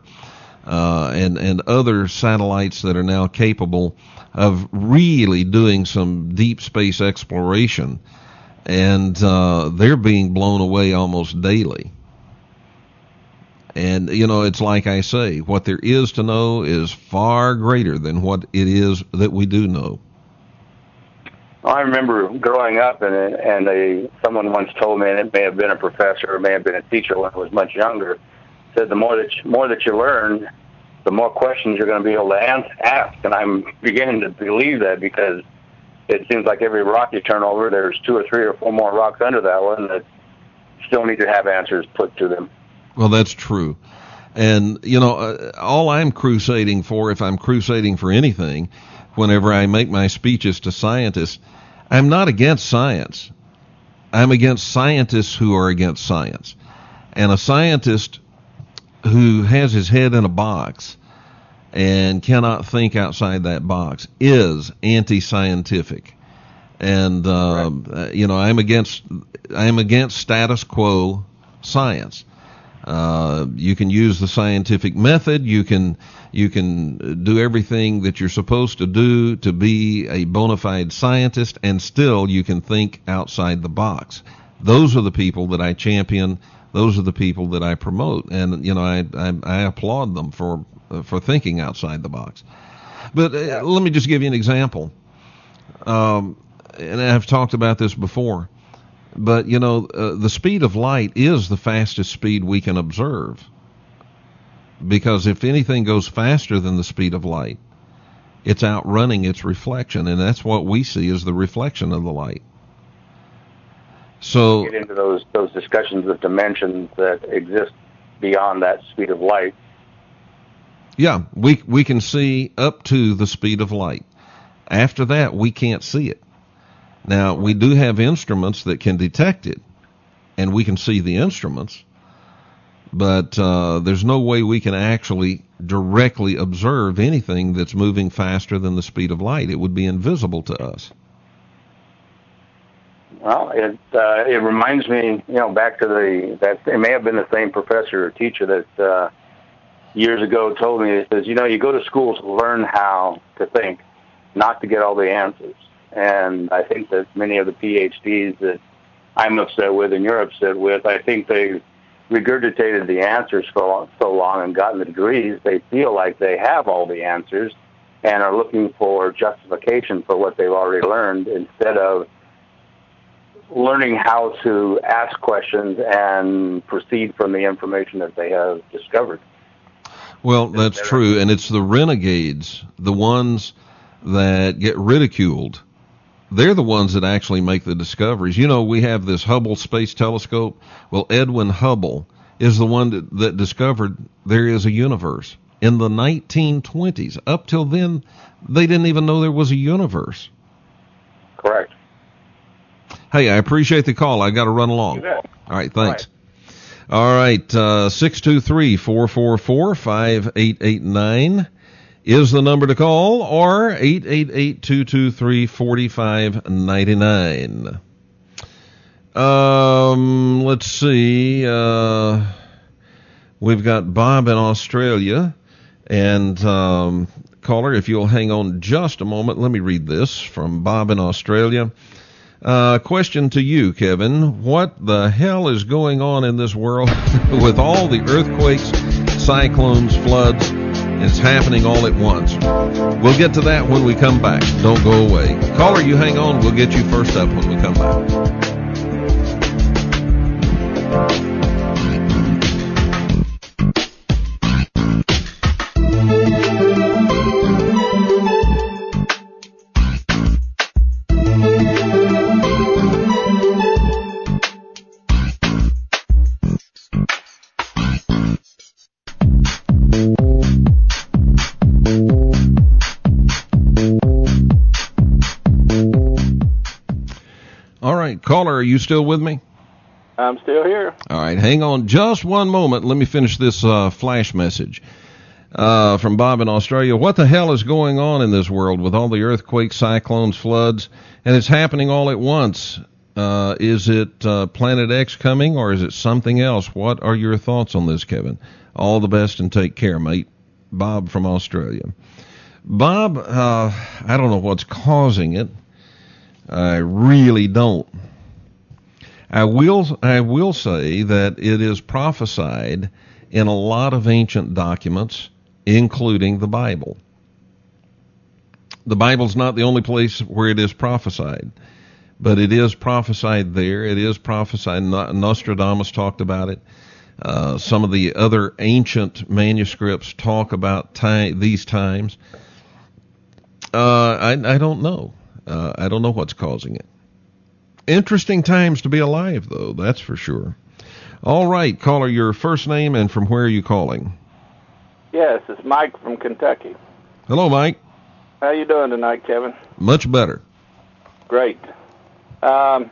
and other satellites that are now capable of really doing some deep space exploration, and they're being blown away almost daily. And, it's like I say, what there is to know is far greater than what it is that we do know. I remember growing up, and someone once told me, and it may have been a professor or may have been a teacher when I was much younger, said the more that you learn, the more questions you're going to be able to ask. And I'm beginning to believe that, because it seems like every rock you turn over, there's 2 or 3 or 4 more rocks under that one that still need to have answers put to them. Well, that's true. And, all I'm crusading for, if I'm crusading for anything, whenever I make my speeches to scientists, I'm not against science. I'm against scientists who are against science. And a scientist who has his head in a box and cannot think outside that box is anti-scientific. And, I'm against status quo science. You can use the scientific method. You can do everything that you're supposed to do to be a bona fide scientist, and still you can think outside the box. Those are the people that I champion. those are the people that I promote, and I applaud them for thinking outside the box. But let me just give you an example, and I've talked about this before. But the speed of light is the fastest speed we can observe, because if anything goes faster than the speed of light, it's outrunning its reflection, and that's what we see as the reflection of the light. So get into those discussions of dimensions that exist beyond that speed of light. Yeah, we can see up to the speed of light. After that, we can't see it. Now, we do have instruments that can detect it, and we can see the instruments, but there's no way we can actually directly observe anything that's moving faster than the speed of light. It would be invisible to us. Well, it reminds me, back to that it may have been the same professor or teacher that years ago told me. He says, you go to school to learn how to think, not to get all the answers. And I think that many of the PhDs that I'm upset with and you're upset with, I think they regurgitated the answers for so long and gotten the degrees, they feel like they have all the answers and are looking for justification for what they've already learned instead of learning how to ask questions and proceed from the information that they have discovered. Well, that's true, and it's the renegades, the ones that get ridiculed. They're the ones that actually make the discoveries. We have this Hubble Space Telescope. Well, Edwin Hubble is the one that discovered there is a universe. In the 1920s, up till then, they didn't even know there was a universe. Correct. Hey, I appreciate the call. I got to run along. You bet. All right, thanks. All right, 623-444-5889 is the number to call, or 888-223-4599. Let's see. We've got Bob in Australia, and caller, if you'll hang on just a moment, let me read this from Bob in Australia. Question to you, Kevin. What the hell is going on in this world with all the earthquakes, cyclones, floods? It's happening all at once. We'll get to that when we come back. Don't go away. Caller, you hang on. We'll get you first up when we come back. Caller, are you still with me? I'm still here. All right, hang on just one moment. Let me finish this flash message from Bob in Australia. What the hell is going on in this world with all the earthquakes, cyclones, floods, and it's happening all at once? Is it Planet X coming, or is it something else? What are your thoughts on this, Kevin? All the best and take care, mate. Bob from Australia. Bob, I don't know what's causing it. I really don't. I will say that it is prophesied in a lot of ancient documents, including the Bible. The Bible's not the only place where it is prophesied, but it is prophesied there. It is prophesied. Nostradamus talked about it. Some of the other ancient manuscripts talk about these times. I don't know. I don't know what's causing it. Interesting times to be alive, though, that's for sure. All right, caller, your first name and from where are you calling? Yes, it's Mike from Kentucky. Hello, Mike. How you doing tonight, Kevin? Much better. Great. There's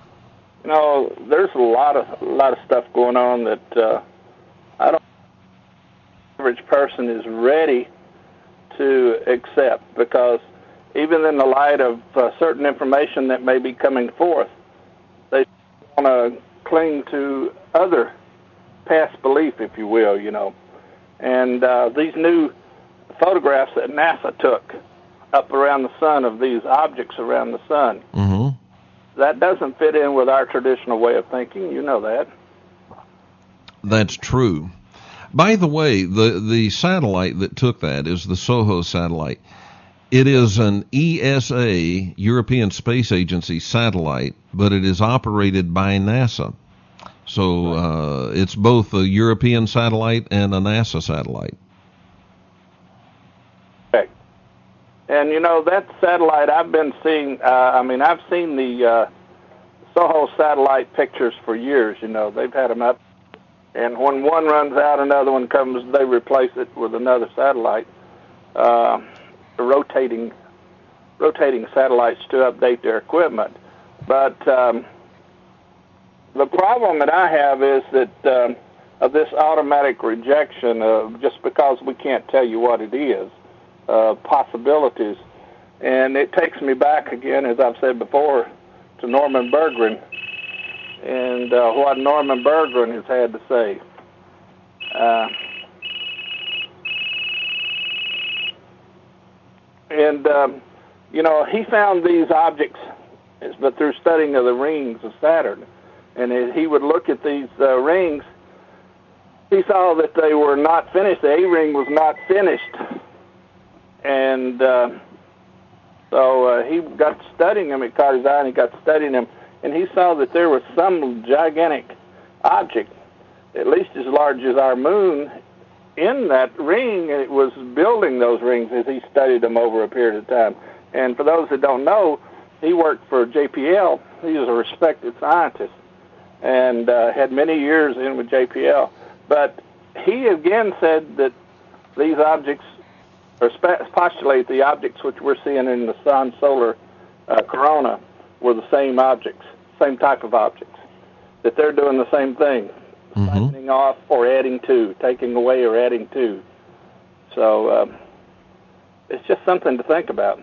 a lot of stuff going on that I don't think the average person is ready to accept, because even in the light of certain information that may be coming forth, they want to cling to other past belief, if you will, And these new photographs that NASA took up around the sun of these objects around the sun, mm-hmm. that doesn't fit in with our traditional way of thinking. You know that. That's true. By the way, the satellite that took that is the SOHO satellite. It is an ESA, European Space Agency satellite, but it is operated by NASA. So it's both a European satellite and a NASA satellite. Okay. And, that satellite I've been seeing, I've seen the SOHO satellite pictures for years. They've had them up. And when one runs out, another one comes, they replace it with another satellite. Rotating satellites to update their equipment. But the problem that I have is that of this automatic rejection of just because we can't tell you what it is, possibilities. And it takes me back again, as I've said before, to Norman Berggren and what Norman Berggren has had to say. He found these objects, but through studying of the rings of Saturn. And as he would look at these rings, he saw that they were not finished. The A-ring was not finished. And so he got studying them. It caught his eye, and he got studying them. And he saw that there was some gigantic object, at least as large as our moon, in that ring, and it was building those rings as he studied them over a period of time. And for those that don't know, he worked for JPL. He was a respected scientist and had many years in with JPL. But he again said that these objects, or postulate the objects which we're seeing in the sun solar corona, were the same objects, same type of objects, that they're doing the same thing. Siphoning off or adding to, taking away or adding to. So it's just something to think about.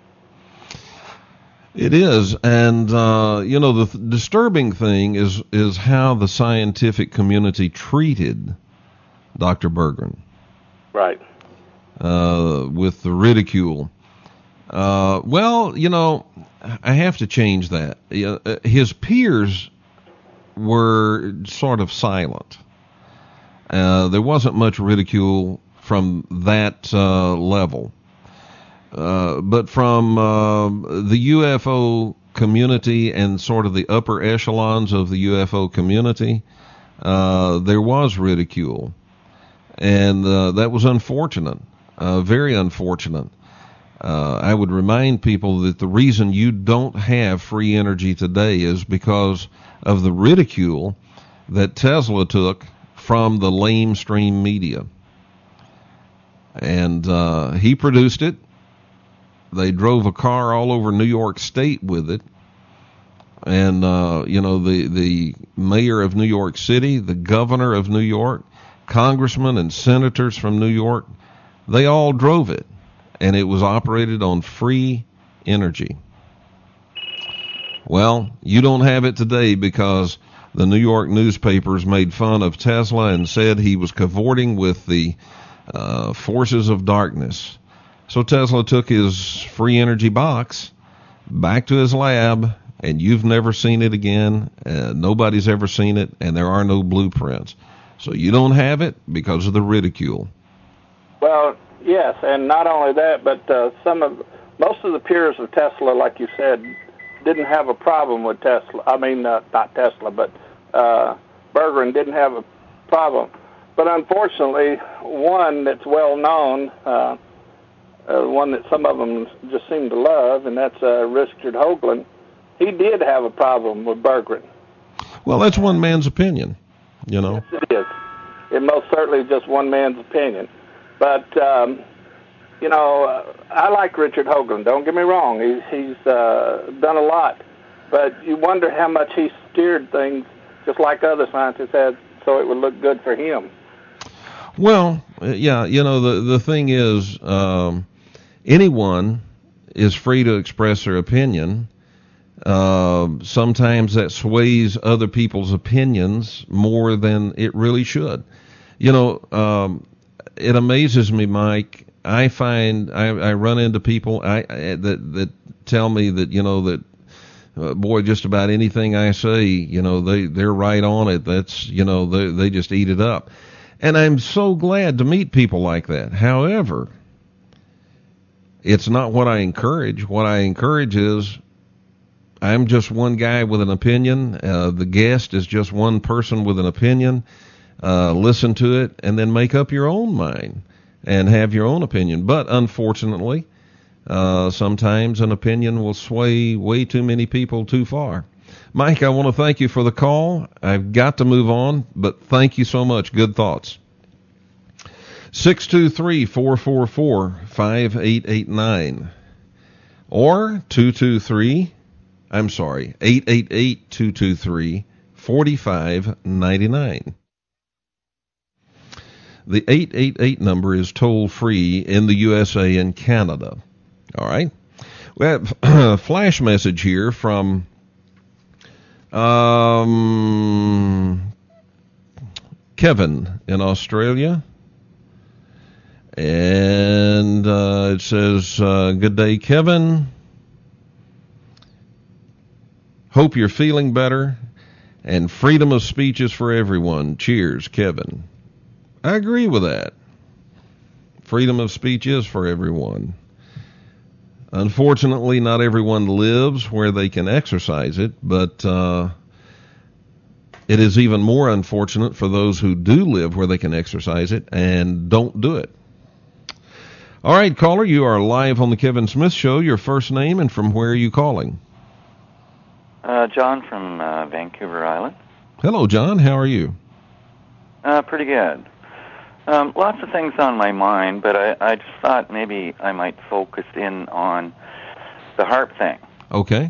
It is, and the disturbing thing is how the scientific community treated Dr. Berggren. Right. With the ridicule. I have to change that. His peers were sort of silent. There wasn't much ridicule from that level. But from the UFO community and sort of the upper echelons of the UFO community, there was ridicule. And that was unfortunate, very unfortunate. I would remind people that the reason you don't have free energy today is because of the ridicule that Tesla took from the lamestream media. And he produced it. They drove a car all over New York State with it. And, the mayor of New York City, the governor of New York, congressmen and senators from New York, they all drove it. And it was operated on free energy. Well, you don't have it today because the New York newspapers made fun of Tesla and said he was cavorting with the forces of darkness. So Tesla took his free energy box back to his lab, and you've never seen it again. Nobody's ever seen it, and there are no blueprints. So you don't have it because of the ridicule. Well, yes, and not only that, but most of the peers of Tesla, like you said, didn't have a problem with Tesla. I mean, not Tesla, but Berggren didn't have a problem. But unfortunately, one that's well known, one that some of them just seem to love, and that's Richard Hoagland, he did have a problem with Berggren. Well, that's one man's opinion, Yes, it is. It most certainly is just one man's opinion. But, I like Richard Hoagland. Don't get me wrong. He's done a lot. But you wonder how much he steered things, just like other scientists had, so it would look good for him. Well, yeah, the thing is, anyone is free to express their opinion. Sometimes that sways other people's opinions more than it really should. It amazes me, Mike. I find I run into people that tell me that boy, just about anything I say, they're right on it. That's, they just eat it up. And I'm so glad to meet people like that. However, it's not what I encourage. What I encourage is I'm just one guy with an opinion. The guest is just one person with an opinion. Listen to it and then make up your own mind and have your own opinion. But unfortunately, sometimes an opinion will sway way too many people too far. Mike, I want to thank you for the call. I've got to move on, but thank you so much. Good thoughts. 623-444-5889 or 888-223-4599. The 888 number is toll free in the USA and Canada. All right. We have a flash message here from Kevin in Australia. And it says, good day, Kevin. Hope you're feeling better. And freedom of speech is for everyone. Cheers, Kevin. I agree with that. Freedom of speech is for everyone. Unfortunately, not everyone lives where they can exercise it, but it is even more unfortunate for those who do live where they can exercise it and don't do it. All right, caller, you are live on the Kevin Smith Show. Your first name and from where are you calling? John from Vancouver Island. Hello, John. How are you? Pretty good. Lots of things on my mind, but I just thought maybe I might focus in on the HAARP thing. Okay.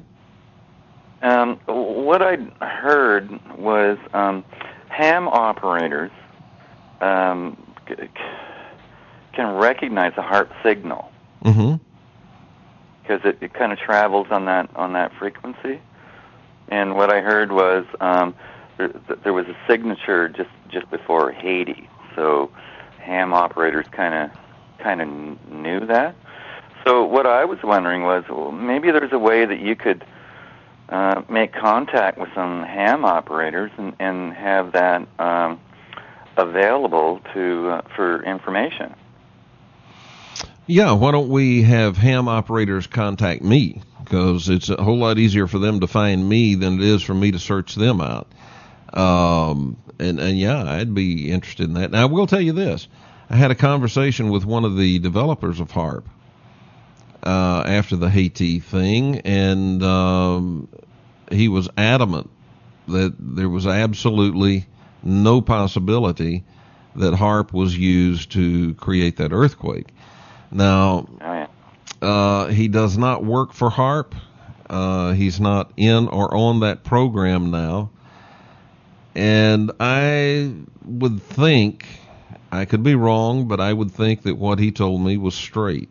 What I heard was ham operators can recognize a HAARP signal because it kind of travels on that frequency. And what I heard was there was a signature just before Haiti, so ham operators kind of knew that. So what I was wondering was, well, maybe there's a way that you could make contact with some ham operators and have that available for information. Yeah, why don't we have ham operators contact me? Because it's a whole lot easier for them to find me than it is for me to search them out. And yeah, I'd be interested in that. Now, I will tell you this. I had a conversation with one of the developers of HAARP after the Haiti thing, and he was adamant that there was absolutely no possibility that HAARP was used to create that earthquake. Now, he does not work for HAARP. He's not in or on that program now. And I would think, I could be wrong, but I would think that what he told me was straight.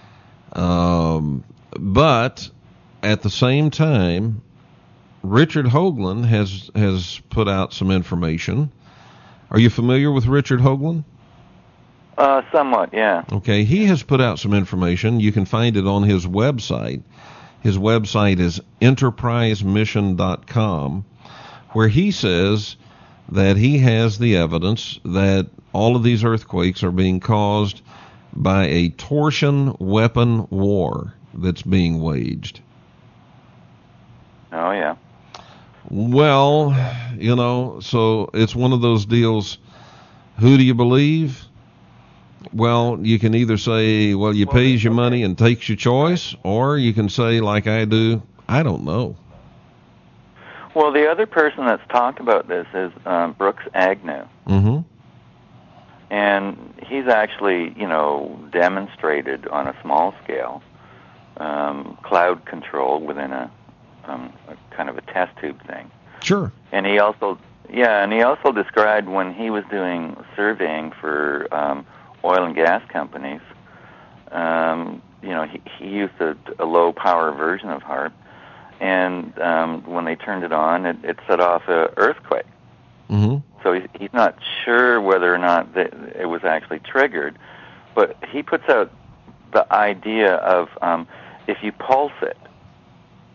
But at the same time, Richard Hoagland has put out some information. Are you familiar with Richard Hoagland? Somewhat, yeah. Okay, he has put out some information. You can find it on his website. His website is enterprisemission.com, where he says that he has the evidence that all of these earthquakes are being caused by a torsion weapon war that's being waged. Oh, yeah. Well, so it's one of those deals, who do you believe? Well, you can either say, well, you pays your money and takes your choice, or you can say, like I do, I don't know. Well, the other person that's talked about this is Brooks Agnew. Mm-hmm. And he's actually, demonstrated on a small scale cloud control within a kind of a test tube thing. Sure. And he also described when he was doing surveying for oil and gas companies, he used a low power version of HAARP, and when they turned it on, it set off an earthquake. Mm-hmm. So he's not sure whether or not it was actually triggered, but he puts out the idea of if you pulse it,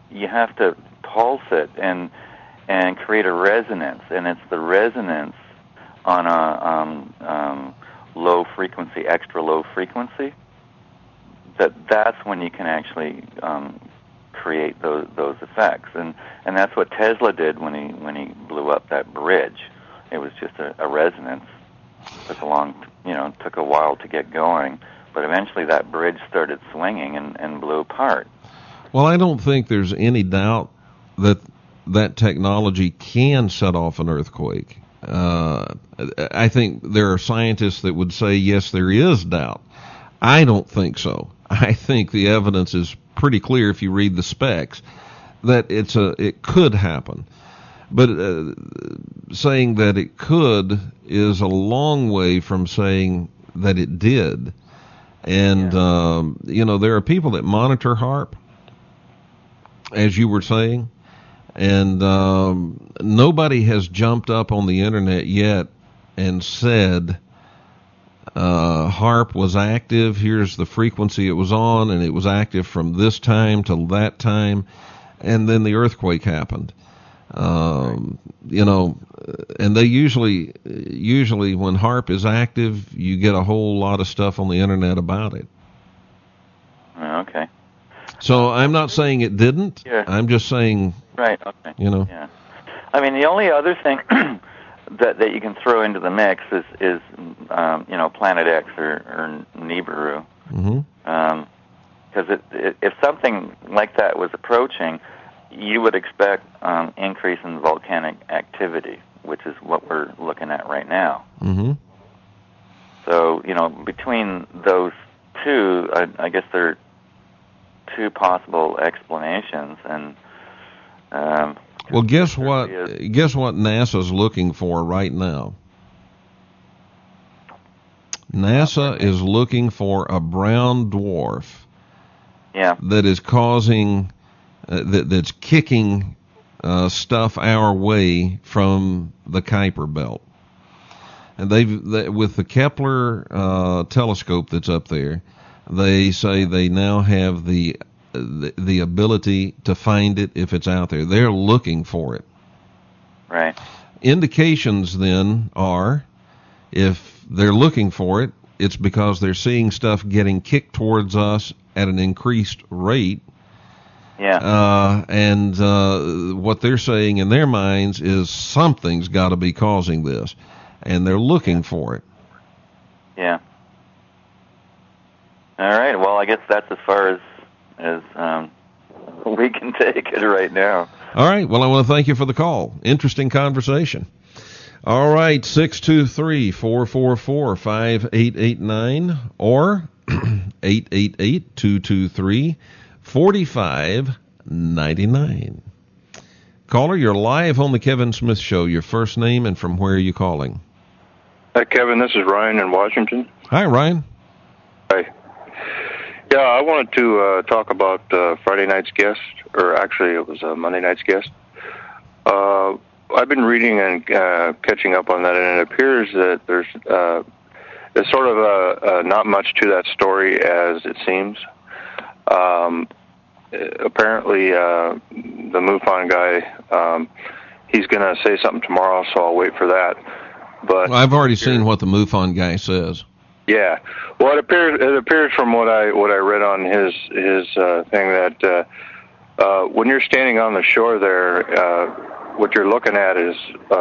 you have to pulse it and create a resonance, and it's the resonance on a low frequency, extra low frequency, that's when you can actually create those effects, and that's what Tesla did when he blew up that bridge. It was just a resonance. Took a while to get going, but eventually that bridge started swinging and blew apart. Well, I don't think there's any doubt that technology can set off an earthquake. I think there are scientists that would say, yes, there is doubt. I don't think so. I think the evidence is pretty clear if you read the specs that it could happen. But saying that it could is a long way from saying that it did. And, there are people that monitor HAARP, as you were saying, and nobody has jumped up on the internet yet and said HAARP was active, here's the frequency it was on, and it was active from this time till that time, and then the earthquake happened. And they usually when HAARP is active, you get a whole lot of stuff on the internet about it. Okay. So I'm not saying it didn't. Yeah. I'm just saying. Right. Okay. Yeah. I mean, the only other thing that you can throw into the mix is Planet X or Nibiru. Because if something like that was approaching, you would expect increase in volcanic activity, which is what we're looking at right now. So, between those two, I guess there are two possible explanations. And well, guess what? Guess what NASA's looking for right now? NASA is looking for a brown dwarf. Yeah. That is causing. That's kicking stuff our way from the Kuiper Belt, and with the Kepler telescope that's up there, they say they now have the ability to find it if it's out there. They're looking for it. Right. Indications then are, if they're looking for it, it's because they're seeing stuff getting kicked towards us at an increased rate. Yeah. And what they're saying in their minds is something's got to be causing this, and they're looking for it. Yeah. All right. Well, I guess that's as far as we can take it right now. All right. Well, I want to thank you for the call. Interesting conversation. All right. 623-444-5889 or 888-223-4599. Caller, you're live on the Kevin Smith Show. Your first name and from where are you calling? Hi, Kevin. This is Ryan in Washington. Hi, Ryan. Hi. Yeah, I wanted to talk about Friday night's guest, or actually it was Monday night's guest. I've been reading and catching up on that, and it appears that there's sort of not much to that story as it seems. Apparently, the MUFON guy, he's going to say something tomorrow, so I'll wait for that. But I've already seen what the MUFON guy says. Yeah, well, it appears from what I read on his thing that when you're standing on the shore there, what you're looking at is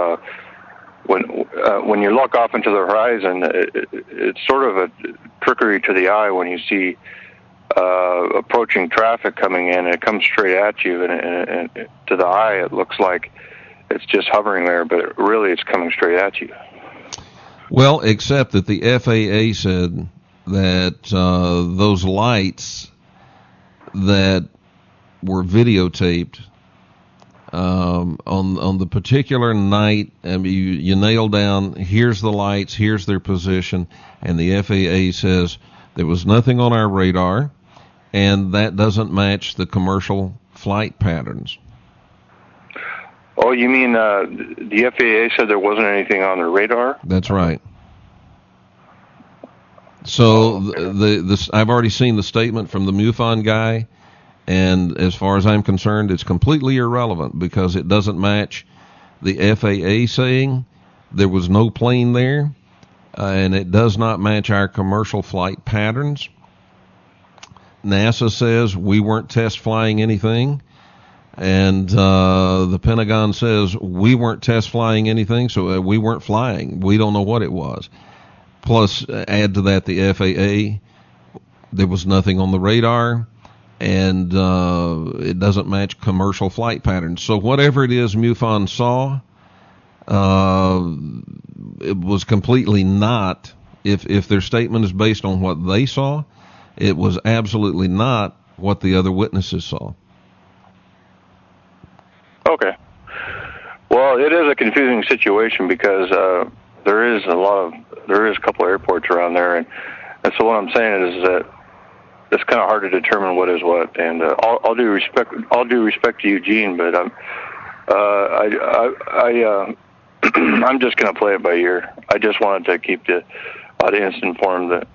when you look off into the horizon, it's sort of a trickery to the eye when you see approaching traffic coming in. It comes straight at you, and to the eye, it looks like it's just hovering there, but really it's coming straight at you. Well, except that the FAA said that those lights that were videotaped on the particular night, you nail down, here's the lights, here's their position, and the FAA says there was nothing on our radar, and that doesn't match the commercial flight patterns. Oh, you mean the FAA said there wasn't anything on the radar? That's right. So I've already seen the statement from the MUFON guy, And as far as I'm concerned, it's completely irrelevant because it doesn't match the FAA saying there was no plane there, and it does not match our commercial flight patterns. NASA says we weren't test flying anything, and the Pentagon says we weren't test flying anything, so we weren't flying. We don't know what it was. Plus, add to that the FAA, there was nothing on the radar, and it doesn't match commercial flight patterns. So whatever it is MUFON saw, it was completely not, if their statement is based on what they saw, it was absolutely not what the other witnesses saw. Okay. Well, it is a confusing situation because there is a couple of airports around there, and so what I'm saying is that it's kind of hard to determine what is what. And all due respect to Eugene, but I'm just going to play it by ear. I just wanted to keep the audience informed that.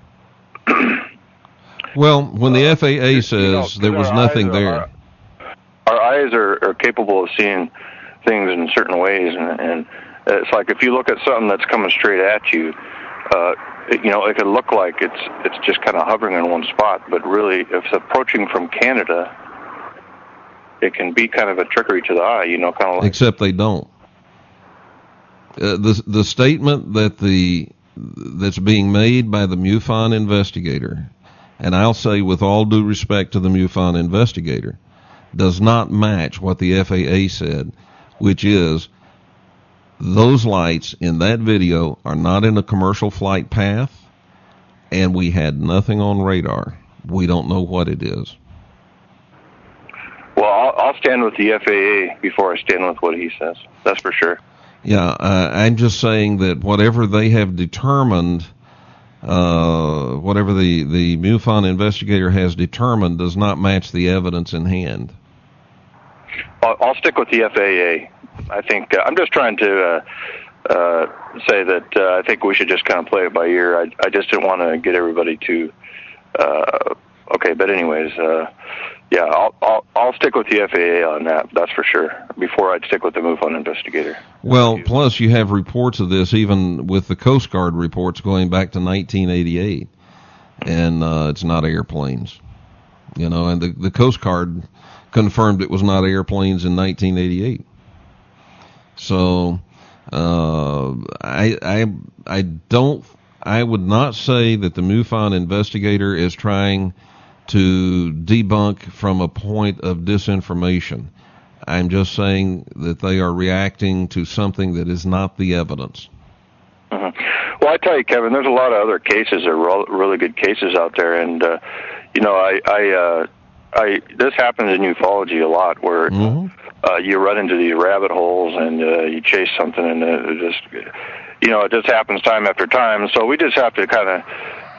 Well, when the FAA says there was nothing there, our eyes are capable of seeing things in certain ways, and it's like if you look at something that's coming straight at you, it could look like it's just kind of hovering in one spot, but really, if it's approaching from Canada, it can be kind of a trickery to the eye, kind of like. Except they don't. The statement that's being made by the MUFON investigator, and I'll say with all due respect to the MUFON investigator, does not match what the FAA said, which is those lights in that video are not in a commercial flight path, and we had nothing on radar. We don't know what it is. Well, I'll stand with the FAA before I stand with what he says. That's for sure. Yeah, I'm just saying that whatever they have determined, whatever the MUFON investigator has determined does not match the evidence in hand. I'll stick with the FAA. I think I'm just trying to say that I think we should just kind of play it by ear. I just didn't want to get everybody too okay. But anyways, yeah, I'll stick with the FAA on that. That's for sure. Before I'd stick with the MUFON investigator. Well, plus you have reports of this, even with the Coast Guard reports going back to 1988, and it's not airplanes, and the Coast Guard confirmed it was not airplanes in 1988. So I would not say that the MUFON investigator is trying to debunk from a point of disinformation. I'm just saying that they are reacting to something that is not the evidence. Mm-hmm. Well, I tell you, Kevin, there's a lot of other cases, that are really good cases out there, and this happens in ufology a lot, where you run into these rabbit holes and you chase something, and it just happens time after time. So we just have to kind of,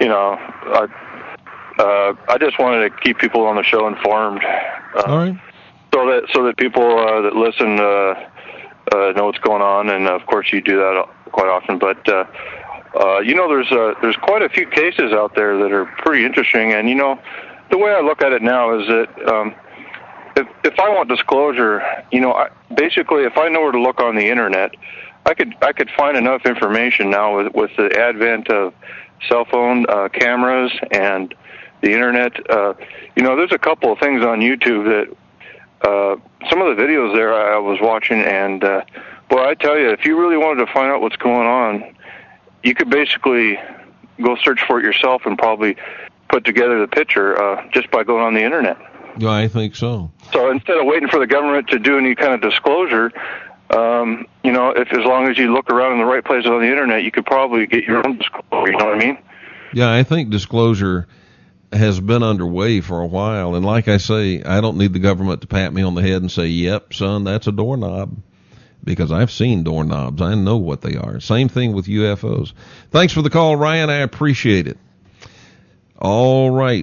I just wanted to keep people on the show informed, all right, so that people that listen know what's going on, and of course you do that quite often. But there's quite a few cases out there that are pretty interesting, and the way I look at it now is that if I want disclosure, basically if I know where to look on the internet, I could find enough information now with the advent of cell phone cameras and the internet. There's a couple of things on YouTube that some of the videos there I was watching, and boy, I tell you, if you really wanted to find out what's going on, you could basically go search for it yourself and probably put together the picture just by going on the internet. Yeah, I think so. So instead of waiting for the government to do any kind of disclosure, if as long as you look around in the right places on the internet, you could probably get your own disclosure. You know what I mean? Yeah, I think disclosure has been underway for a while, and like I say, I don't need the government to pat me on the head and say, "Yep, son, that's a doorknob," because I've seen doorknobs. I know what they are. Same thing with UFOs. Thanks for the call, Ryan. I appreciate it. All right,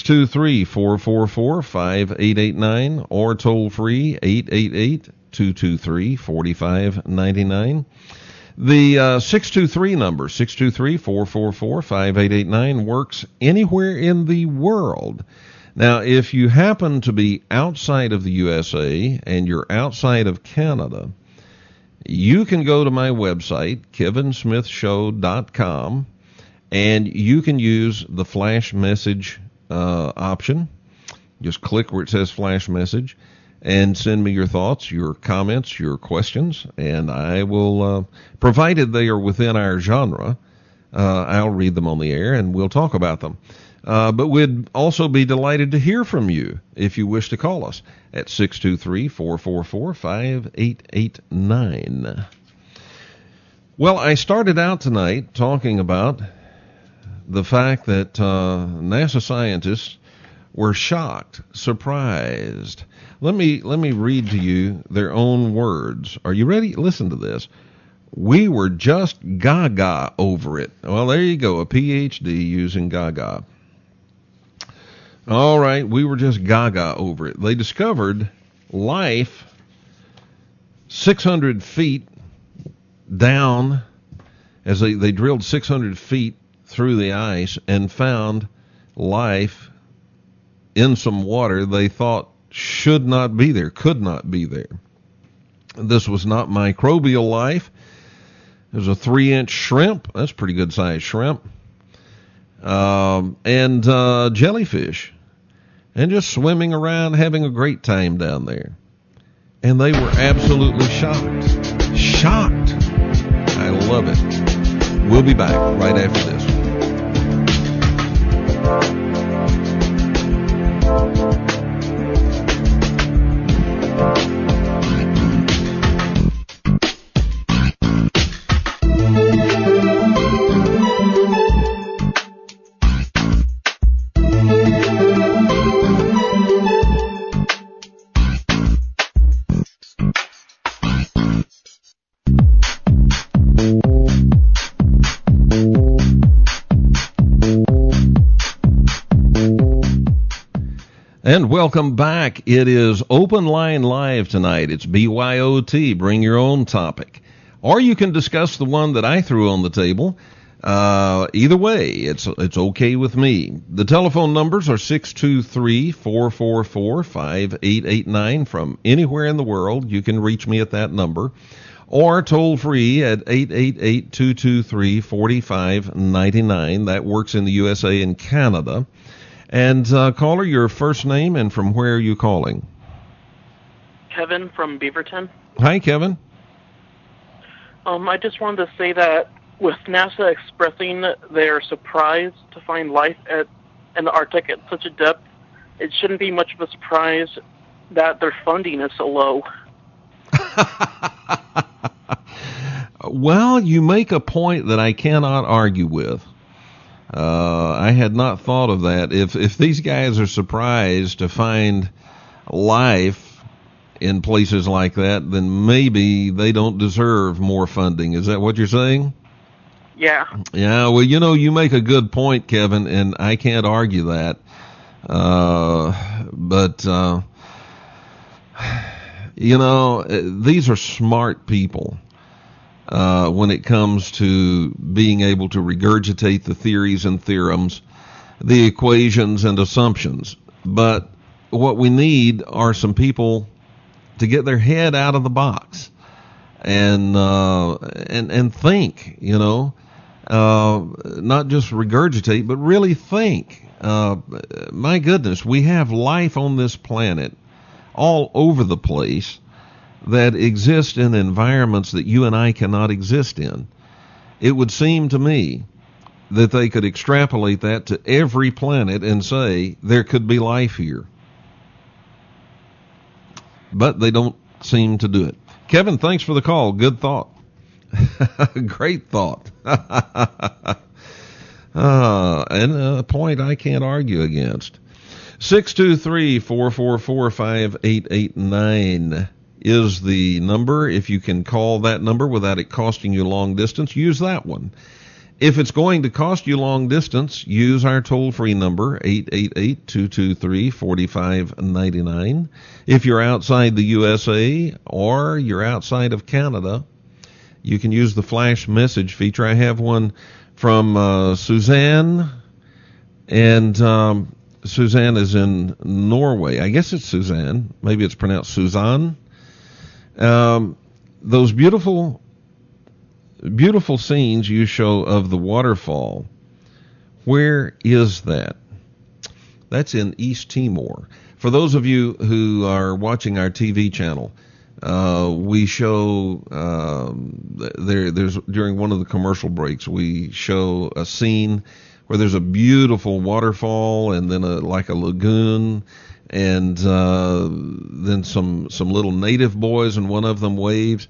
623-444-5889 or toll free 888-223-4599. The 623 number, 623-444-5889, works anywhere in the world. Now, if you happen to be outside of the USA and you're outside of Canada, you can go to my website, kevinsmithshow.com, and you can use the flash message option. Just click where it says flash message and send me your thoughts, your comments, your questions, and I will, provided they are within our genre, I'll read them on the air and we'll talk about them. But we'd also be delighted to hear from you if you wish to call us at 623-444-5889. Well, I started out tonight talking about the fact that NASA scientists were shocked, surprised. Let me read to you their own words. Are you ready? Listen to this. We were just gaga over it. Well, there you go, a PhD using gaga. All right, we were just gaga over it. They discovered life 600 feet down, as they drilled 600 feet through the ice and found life in some water they thought should not be there, could not be there. This was not microbial life. It was a 3-inch shrimp. That's a pretty good sized shrimp. And jellyfish. And just swimming around, having a great time down there. And they were absolutely shocked. Shocked. I love it. We'll be back right after this. And welcome back. It is Open Line Live tonight. It's BYOT. Bring your own topic. Or you can discuss the one that I threw on the table. Either way, it's okay with me. The telephone numbers are 623-444-5889 from anywhere in the world. You can reach me at that number. Or toll free at 888-223-4599. That works in the USA and Canada. And caller, your first name and from where are you calling? Kevin from Beaverton. Hi, Kevin. I just wanted to say that with NASA expressing their surprise to find life in the Arctic at such a depth, it shouldn't be much of a surprise that their funding is so low. Well, you make a point that I cannot argue with. I had not thought of that. If these guys are surprised to find life in places like that, then maybe they don't deserve more funding. Is that what you're saying? Yeah. Yeah, well, you make a good point, Kevin, and I can't argue that. But these are smart people. When it comes to being able to regurgitate the theories and theorems, the equations and assumptions. But what we need are some people to get their head out of the box and think, not just regurgitate, but really think. My goodness, we have life on this planet all over the place that exist in environments that you and I cannot exist in. It would seem to me that they could extrapolate that to every planet and say there could be life here. But they don't seem to do it. Kevin, thanks for the call. Good thought. Great thought. And a point I can't argue against. 623-444-5889 is the number. If you can call that number without it costing you long distance, use that one. If it's going to cost you long distance, use our toll-free number, 888-223-4599. If you're outside the USA or you're outside of Canada, you can use the flash message feature. I have one from Suzanne, and Suzanne is in Norway. I guess it's Suzanne. Maybe it's pronounced Suzanne. Those beautiful scenes you show of the waterfall, where is that? That's in East Timor. For those of you who are watching our TV channel, we show there's during one of the commercial breaks, we show a scene where there's a beautiful waterfall and then like a lagoon, and then some little native boys, and one of them waves.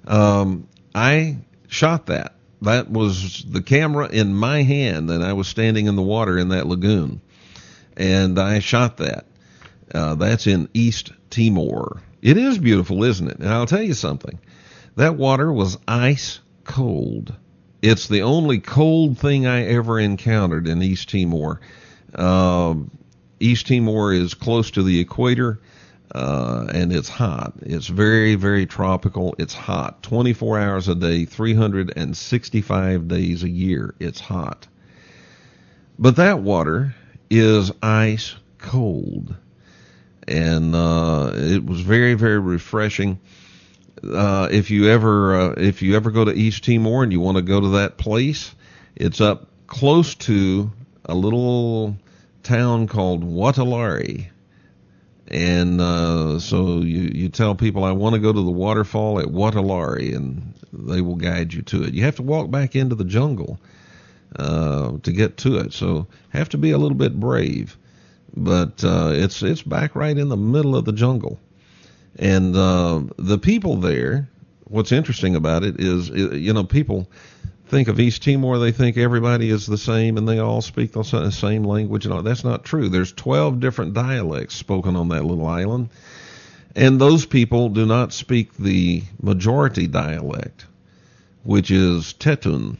I shot that. That was the camera in my hand, and I was standing in the water in that lagoon, and I shot that. That's in East Timor. It is beautiful, isn't it? And I'll tell you something. That water was ice cold. It's the only cold thing I ever encountered in East Timor. East Timor is close to the equator, and it's hot. It's very, very tropical. It's hot. 24 hours a day, 365 days a year. It's hot. But that water is ice cold. And it was very, very refreshing. If you ever go to East Timor and you want to go to that place, it's up close to a little town called Watalari. And so you tell people, I want to go to the waterfall at Watalari, and they will guide you to it. You have to walk back into the jungle to get to it, so have to be a little bit brave. But it's back right in the middle of the jungle. And the people there, what's interesting about it is, people think of East Timor, they think everybody is the same and they all speak the same language. And all. That's not true. There's 12 different dialects spoken on that little island. And those people do not speak the majority dialect, which is Tetun.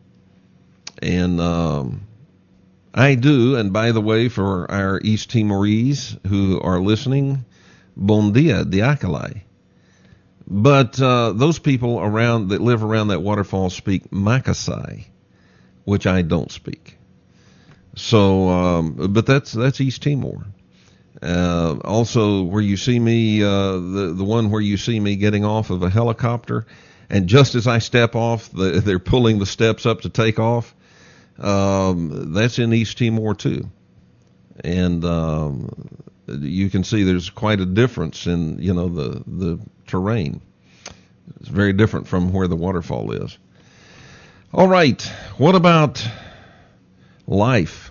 And I do, and by the way, for our East Timorese who are listening, bon dia, diakalai. But those people that live around that waterfall speak Makasai, which I don't speak. So, but that's East Timor. Also, where you see me, the one where you see me getting off of a helicopter, and just as I step off, they're pulling the steps up to take off. That's in East Timor too, and you can see there's quite a difference in the terrain. It's very different from where the waterfall is. All right, what about life?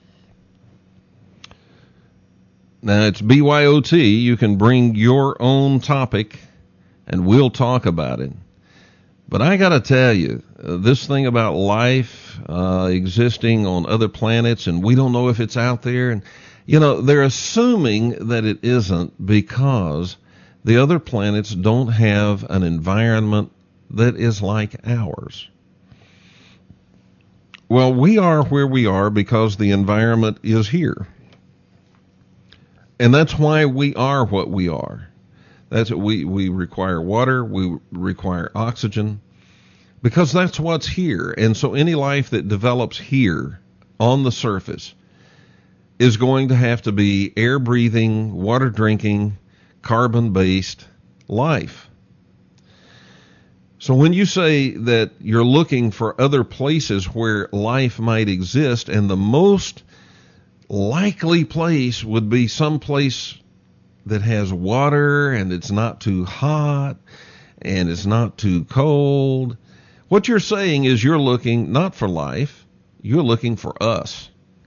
Now it's BYOT. You can bring your own topic, and we'll talk about it. But I got to tell you, this thing about life existing on other planets, and we don't know if it's out there, and they're assuming that it isn't because the other planets don't have an environment that is like ours. Well, we are where we are because the environment is here. And that's why we are what we are. That's what we require water, we require oxygen, because that's what's here. And so any life that develops here on the surface is going to have to be air-breathing, water-drinking, carbon-based life. So when you say that you're looking for other places where life might exist, and the most likely place would be some place that has water and it's not too hot and it's not too cold, what you're saying is you're looking not for life, you're looking for us.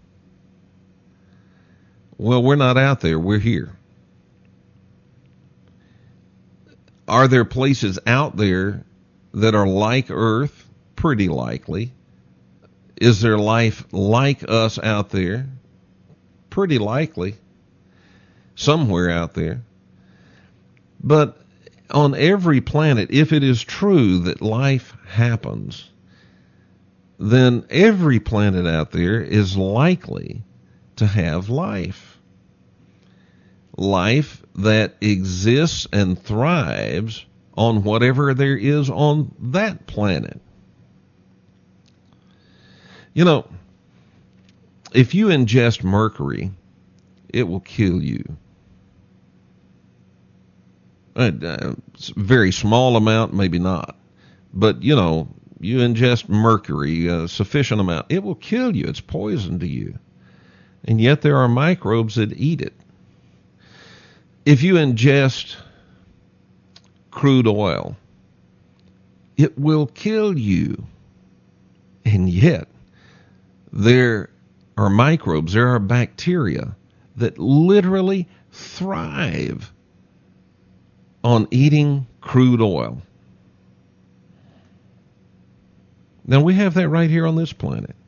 Well, we're not out there, we're here. Are there places out there that are like Earth? Pretty likely. Is there life like us out there? Pretty likely. Somewhere out there. But on every planet, if it is true that life happens, then every planet out there is likely to have life. Life that exists and thrives on whatever there is on that planet. If you ingest mercury it will kill you. Very small amount, maybe not. But, you ingest mercury, a sufficient amount, it will kill you. It's poison to you. And yet there are microbes that eat it. If you ingest crude oil, it will kill you. And yet there are microbes, there are bacteria that literally thrive on eating crude oil. Now, we have that right here on this planet.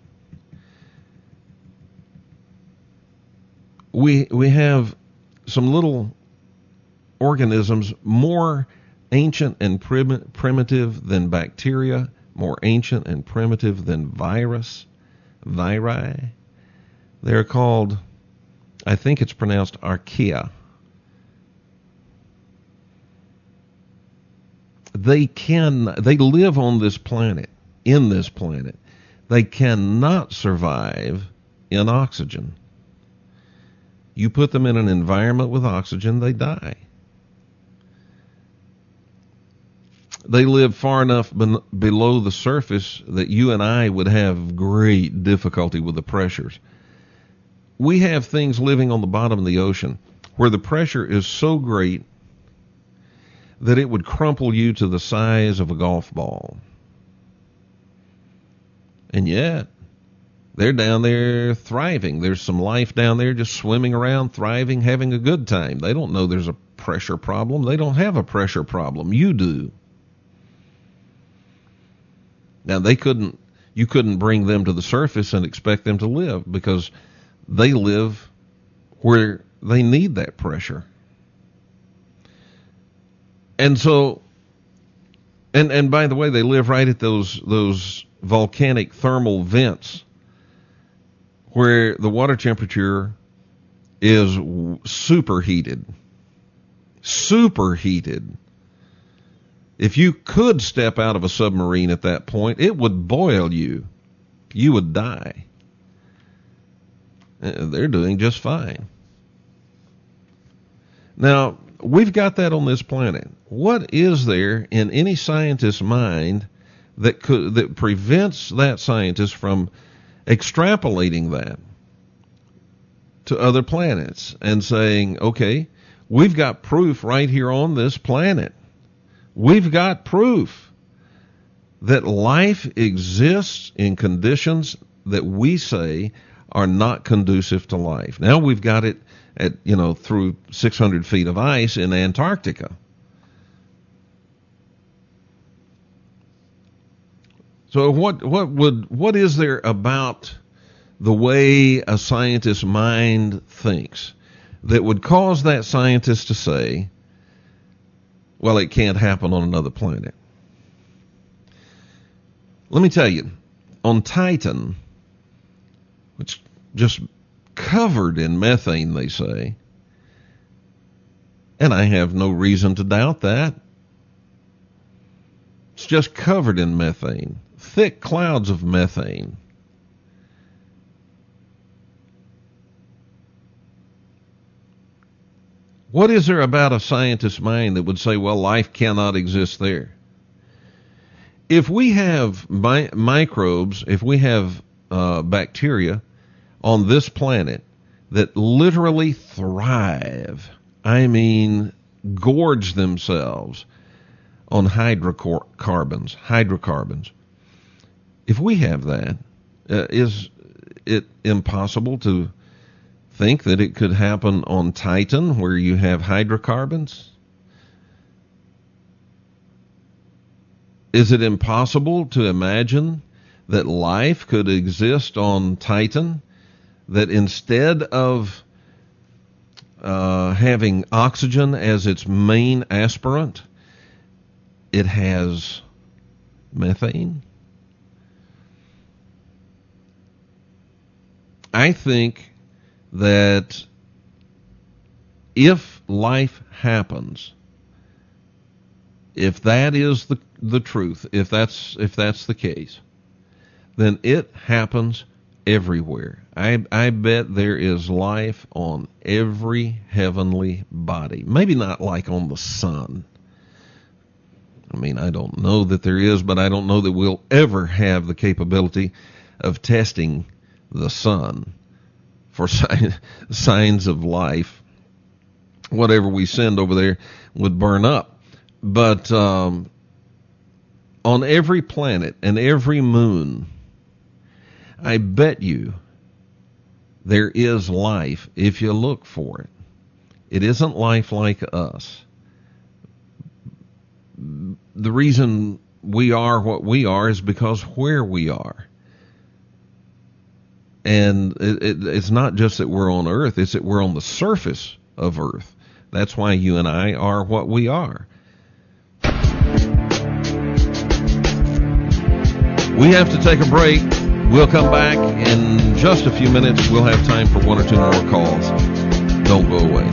We have some little organisms more ancient and primitive than bacteria, more ancient and primitive than viri. They're called, I think it's pronounced archaea. They live on this planet, in this planet. They cannot survive in oxygen. You put them in an environment with oxygen, they die. They live far enough below the surface that you and I would have great difficulty with the pressures. We have things living on the bottom of the ocean where the pressure is so great that it would crumple you to the size of a golf ball. And yet, they're down there thriving. There's some life down there just swimming around, thriving, having a good time. They don't know there's a pressure problem. They don't have a pressure problem. You do. Now, you couldn't bring them to the surface and expect them to live because they live where they need that pressure. And so, and by the way, they live right at those volcanic thermal vents where the water temperature is superheated. Superheated. If you could step out of a submarine at that point, it would boil you. You would die. They're doing just fine. Now, we've got that on this planet. What is there in any scientist's mind that prevents that scientist from extrapolating that to other planets and saying, okay, we've got proof right here on this planet. We've got proof that life exists in conditions that we say are not conducive to life. Now we've got it at, through 600 feet of ice in Antarctica. So what is there about the way a scientist's mind thinks that would cause that scientist to say, well, it can't happen on another planet? Let me tell you, on Titan, which just covered in methane, they say, and I have no reason to doubt that. It's just covered in methane, thick clouds of methane. What is there about a scientist's mind that would say, well, life cannot exist there? If we have microbes, if we have bacteria on this planet that literally thrive, I mean, gorge themselves on hydrocarbons. If we have that, is it impossible to think that it could happen on Titan where you have hydrocarbons? Is it impossible to imagine that life could exist on Titan, that instead of having oxygen as its main aspirant, it has methane? I think that if life happens, if that is the truth, if that's the case, then it happens everywhere. I bet there is life on every heavenly body. Maybe not like on the sun. I mean, I don't know that there is, but I don't know that we'll ever have the capability of testing the sun for signs of life. Whatever we send over there would burn up. But on every planet and every moon, I bet you there is life if you look for it. It isn't life like us. The reason we are what we are is because where we are. And it's not just that we're on Earth, it's that we're on the surface of Earth. That's why you and I are what we are. We have to take a break. We'll come back in just a few minutes. We'll have time for one or two more calls. Don't go away.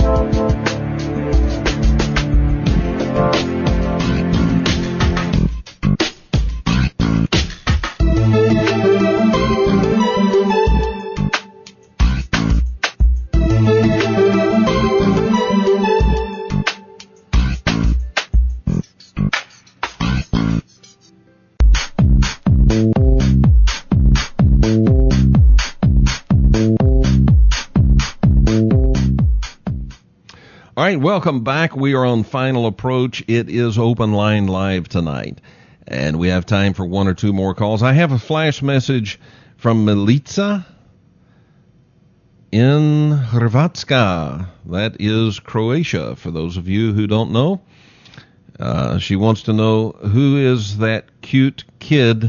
All right, welcome back. We are on Final Approach. It is Open Line Live tonight, and we have time for one or two more calls. I have a flash message from Milica in Hrvatska. That is Croatia, for those of you who don't know. She wants to know, who is that cute kid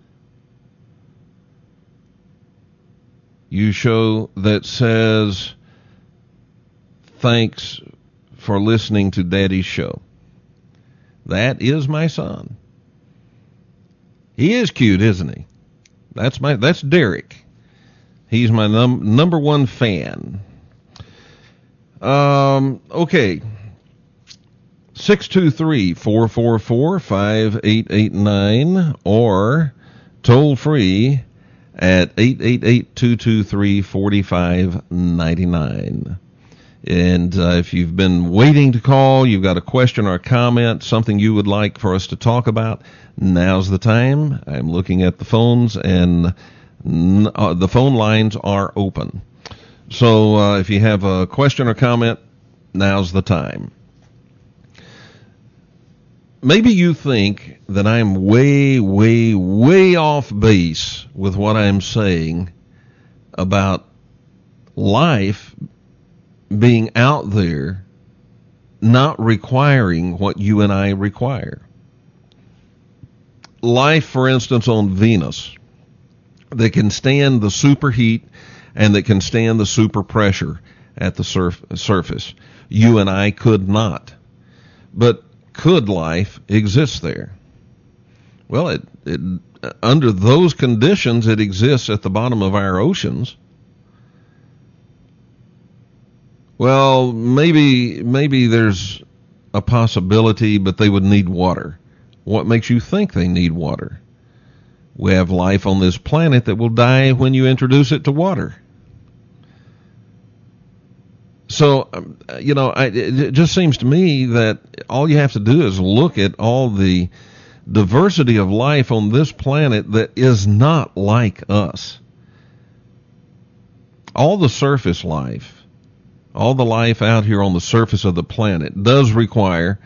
you show that says, "Thanks for listening to Daddy's show"? That is my son. He is cute, isn't he? That's Derek. He's my number one fan. Okay. 623-444-5889 or toll free at 888-223-4599. And if you've been waiting to call, you've got a question or a comment, something you would like for us to talk about, now's the time. I'm looking at the phones, and the phone lines are open. So if you have a question or comment, now's the time. Maybe you think that I'm way, way, way off base with what I'm saying about life being out there, not requiring what you and I require. Life, for instance, on Venus, that can stand the superheat and that can stand the super pressure at the surface. You and I could not. But could life exist there? Well, it under those conditions, it exists at the bottom of our oceans. Well, maybe there's a possibility, but they would need water. What makes you think they need water? We have life on this planet that will die when you introduce it to water. So, it just seems to me that all you have to do is look at all the diversity of life on this planet that is not like us. All the surface life, all the life out here on the surface of the planet does require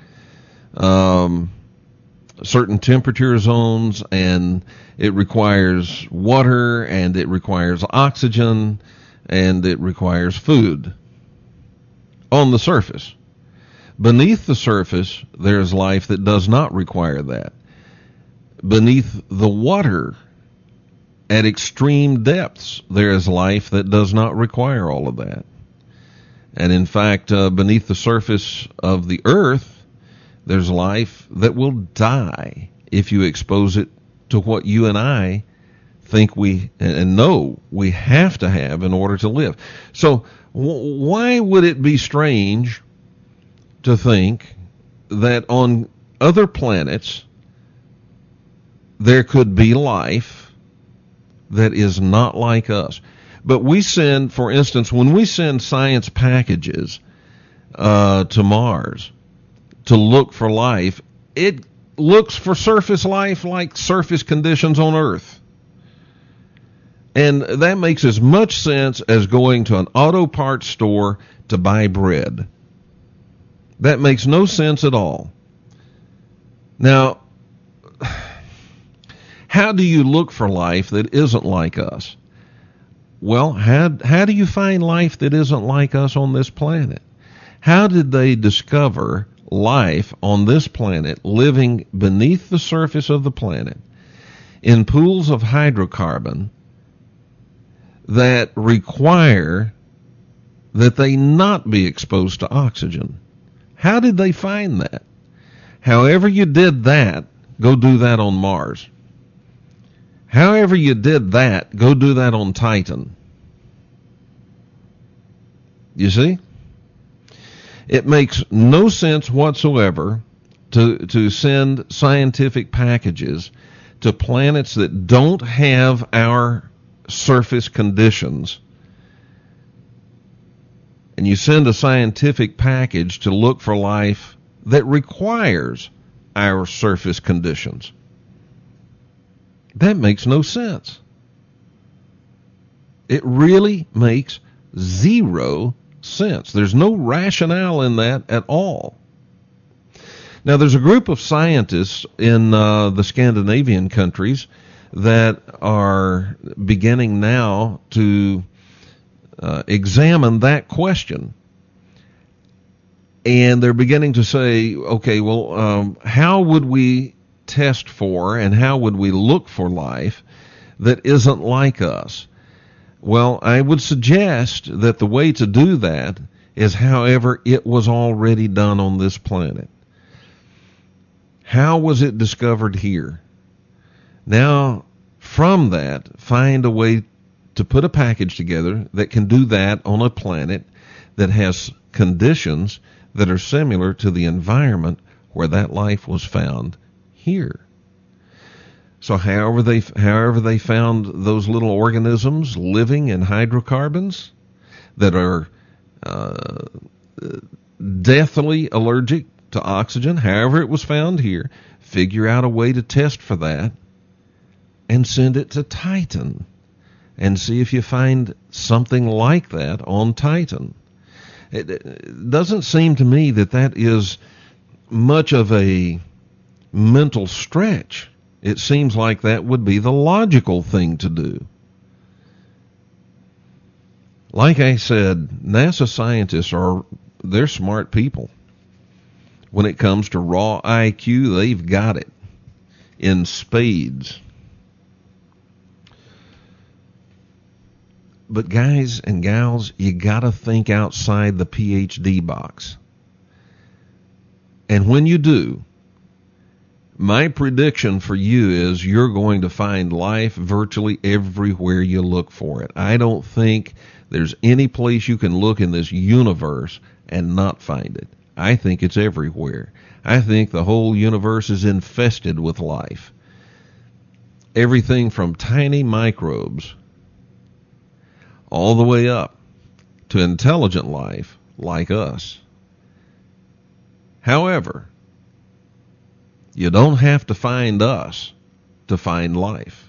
certain temperature zones, and it requires water, and it requires oxygen, and it requires food on the surface. Beneath the surface, there's life that does not require that. Beneath the water, at extreme depths, there is life that does not require all of that. And in fact, beneath the surface of the earth, there's life that will die if you expose it to what you and I think we and know we have to have in order to live. So why would it be strange to think that on other planets there could be life that is not like us. But we send, for instance, when we send science packages to Mars to look for life, it looks for surface life like surface conditions on Earth. And that makes as much sense as going to an auto parts store to buy bread. That makes no sense at all. Now, how do you look for life that isn't like us? Well, how do you find life that isn't like us on this planet? How did they discover life on this planet living beneath the surface of the planet in pools of hydrocarbon that require that they not be exposed to oxygen? How did they find that? However you did that, go do that on Mars. However you did that, go do that on Titan. You see? It makes no sense whatsoever to send scientific packages to planets that don't have our surface conditions. And you send a scientific package to look for life that requires our surface conditions. That makes no sense. It really makes zero sense. There's no rationale in that at all. Now, there's a group of scientists in the Scandinavian countries that are beginning now to examine that question. And they're beginning to say, okay, well, how would we test for and how would we look for life that isn't like us? Well, I would suggest that the way to do that is however it was already done on this planet. How was it discovered here? Now, from that, find a way to put a package together that can do that on a planet that has conditions that are similar to the environment where that life was found here. So however they found those little organisms living in hydrocarbons that are deathly allergic to oxygen, however it was found here, figure out a way to test for that and send it to Titan and see if you find something like that on Titan. It doesn't seem to me that is much of a mental stretch. It seems like that would be the logical thing to do. Like I said, NASA scientists they're smart people. When it comes to raw IQ, they've got it in spades. But guys and gals, you gotta think outside the PhD box. And when you do, my prediction for you is you're going to find life virtually everywhere you look for it. I don't think there's any place you can look in this universe and not find it. I think it's everywhere. I think the whole universe is infested with life. Everything from tiny microbes all the way up to intelligent life like us. However, you don't have to find us to find life.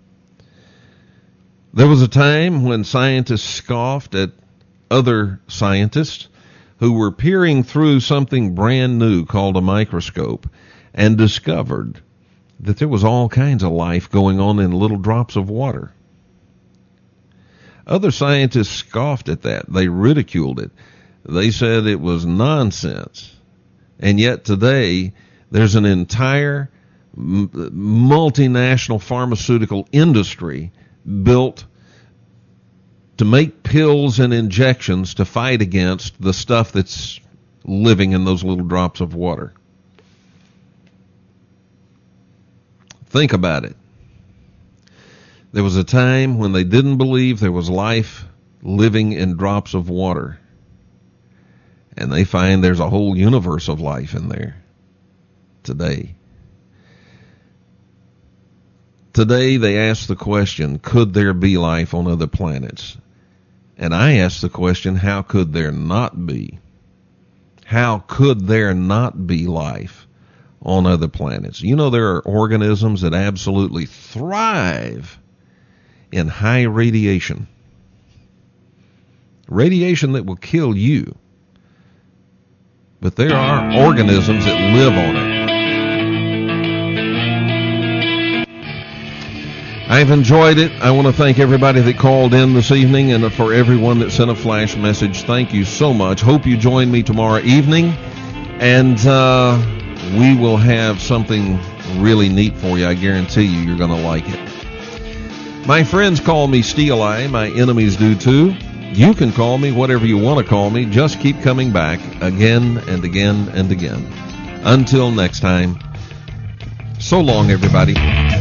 There was a time when scientists scoffed at other scientists who were peering through something brand new called a microscope and discovered that there was all kinds of life going on in little drops of water. Other scientists scoffed at that. They ridiculed it. They said it was nonsense. And yet today, there's an entire multinational pharmaceutical industry built to make pills and injections to fight against the stuff that's living in those little drops of water. Think about it. There was a time when they didn't believe there was life living in drops of water. And they find there's a whole universe of life in there today. Today they ask the question, could there be life on other planets? And I ask the question, how could there not be? How could there not be life on other planets? You know, there are organisms that absolutely thrive in high radiation. Radiation that will kill you. But there are organisms that live on it. I've enjoyed it. I want to thank everybody that called in this evening, and for everyone that sent a flash message, thank you so much. Hope you join me tomorrow evening, and we will have something really neat for you. I guarantee you're going to like it. My friends call me Steel Eye. My enemies do too. You can call me whatever you want to call me. Just keep coming back again and again and again. Until next time, so long, everybody.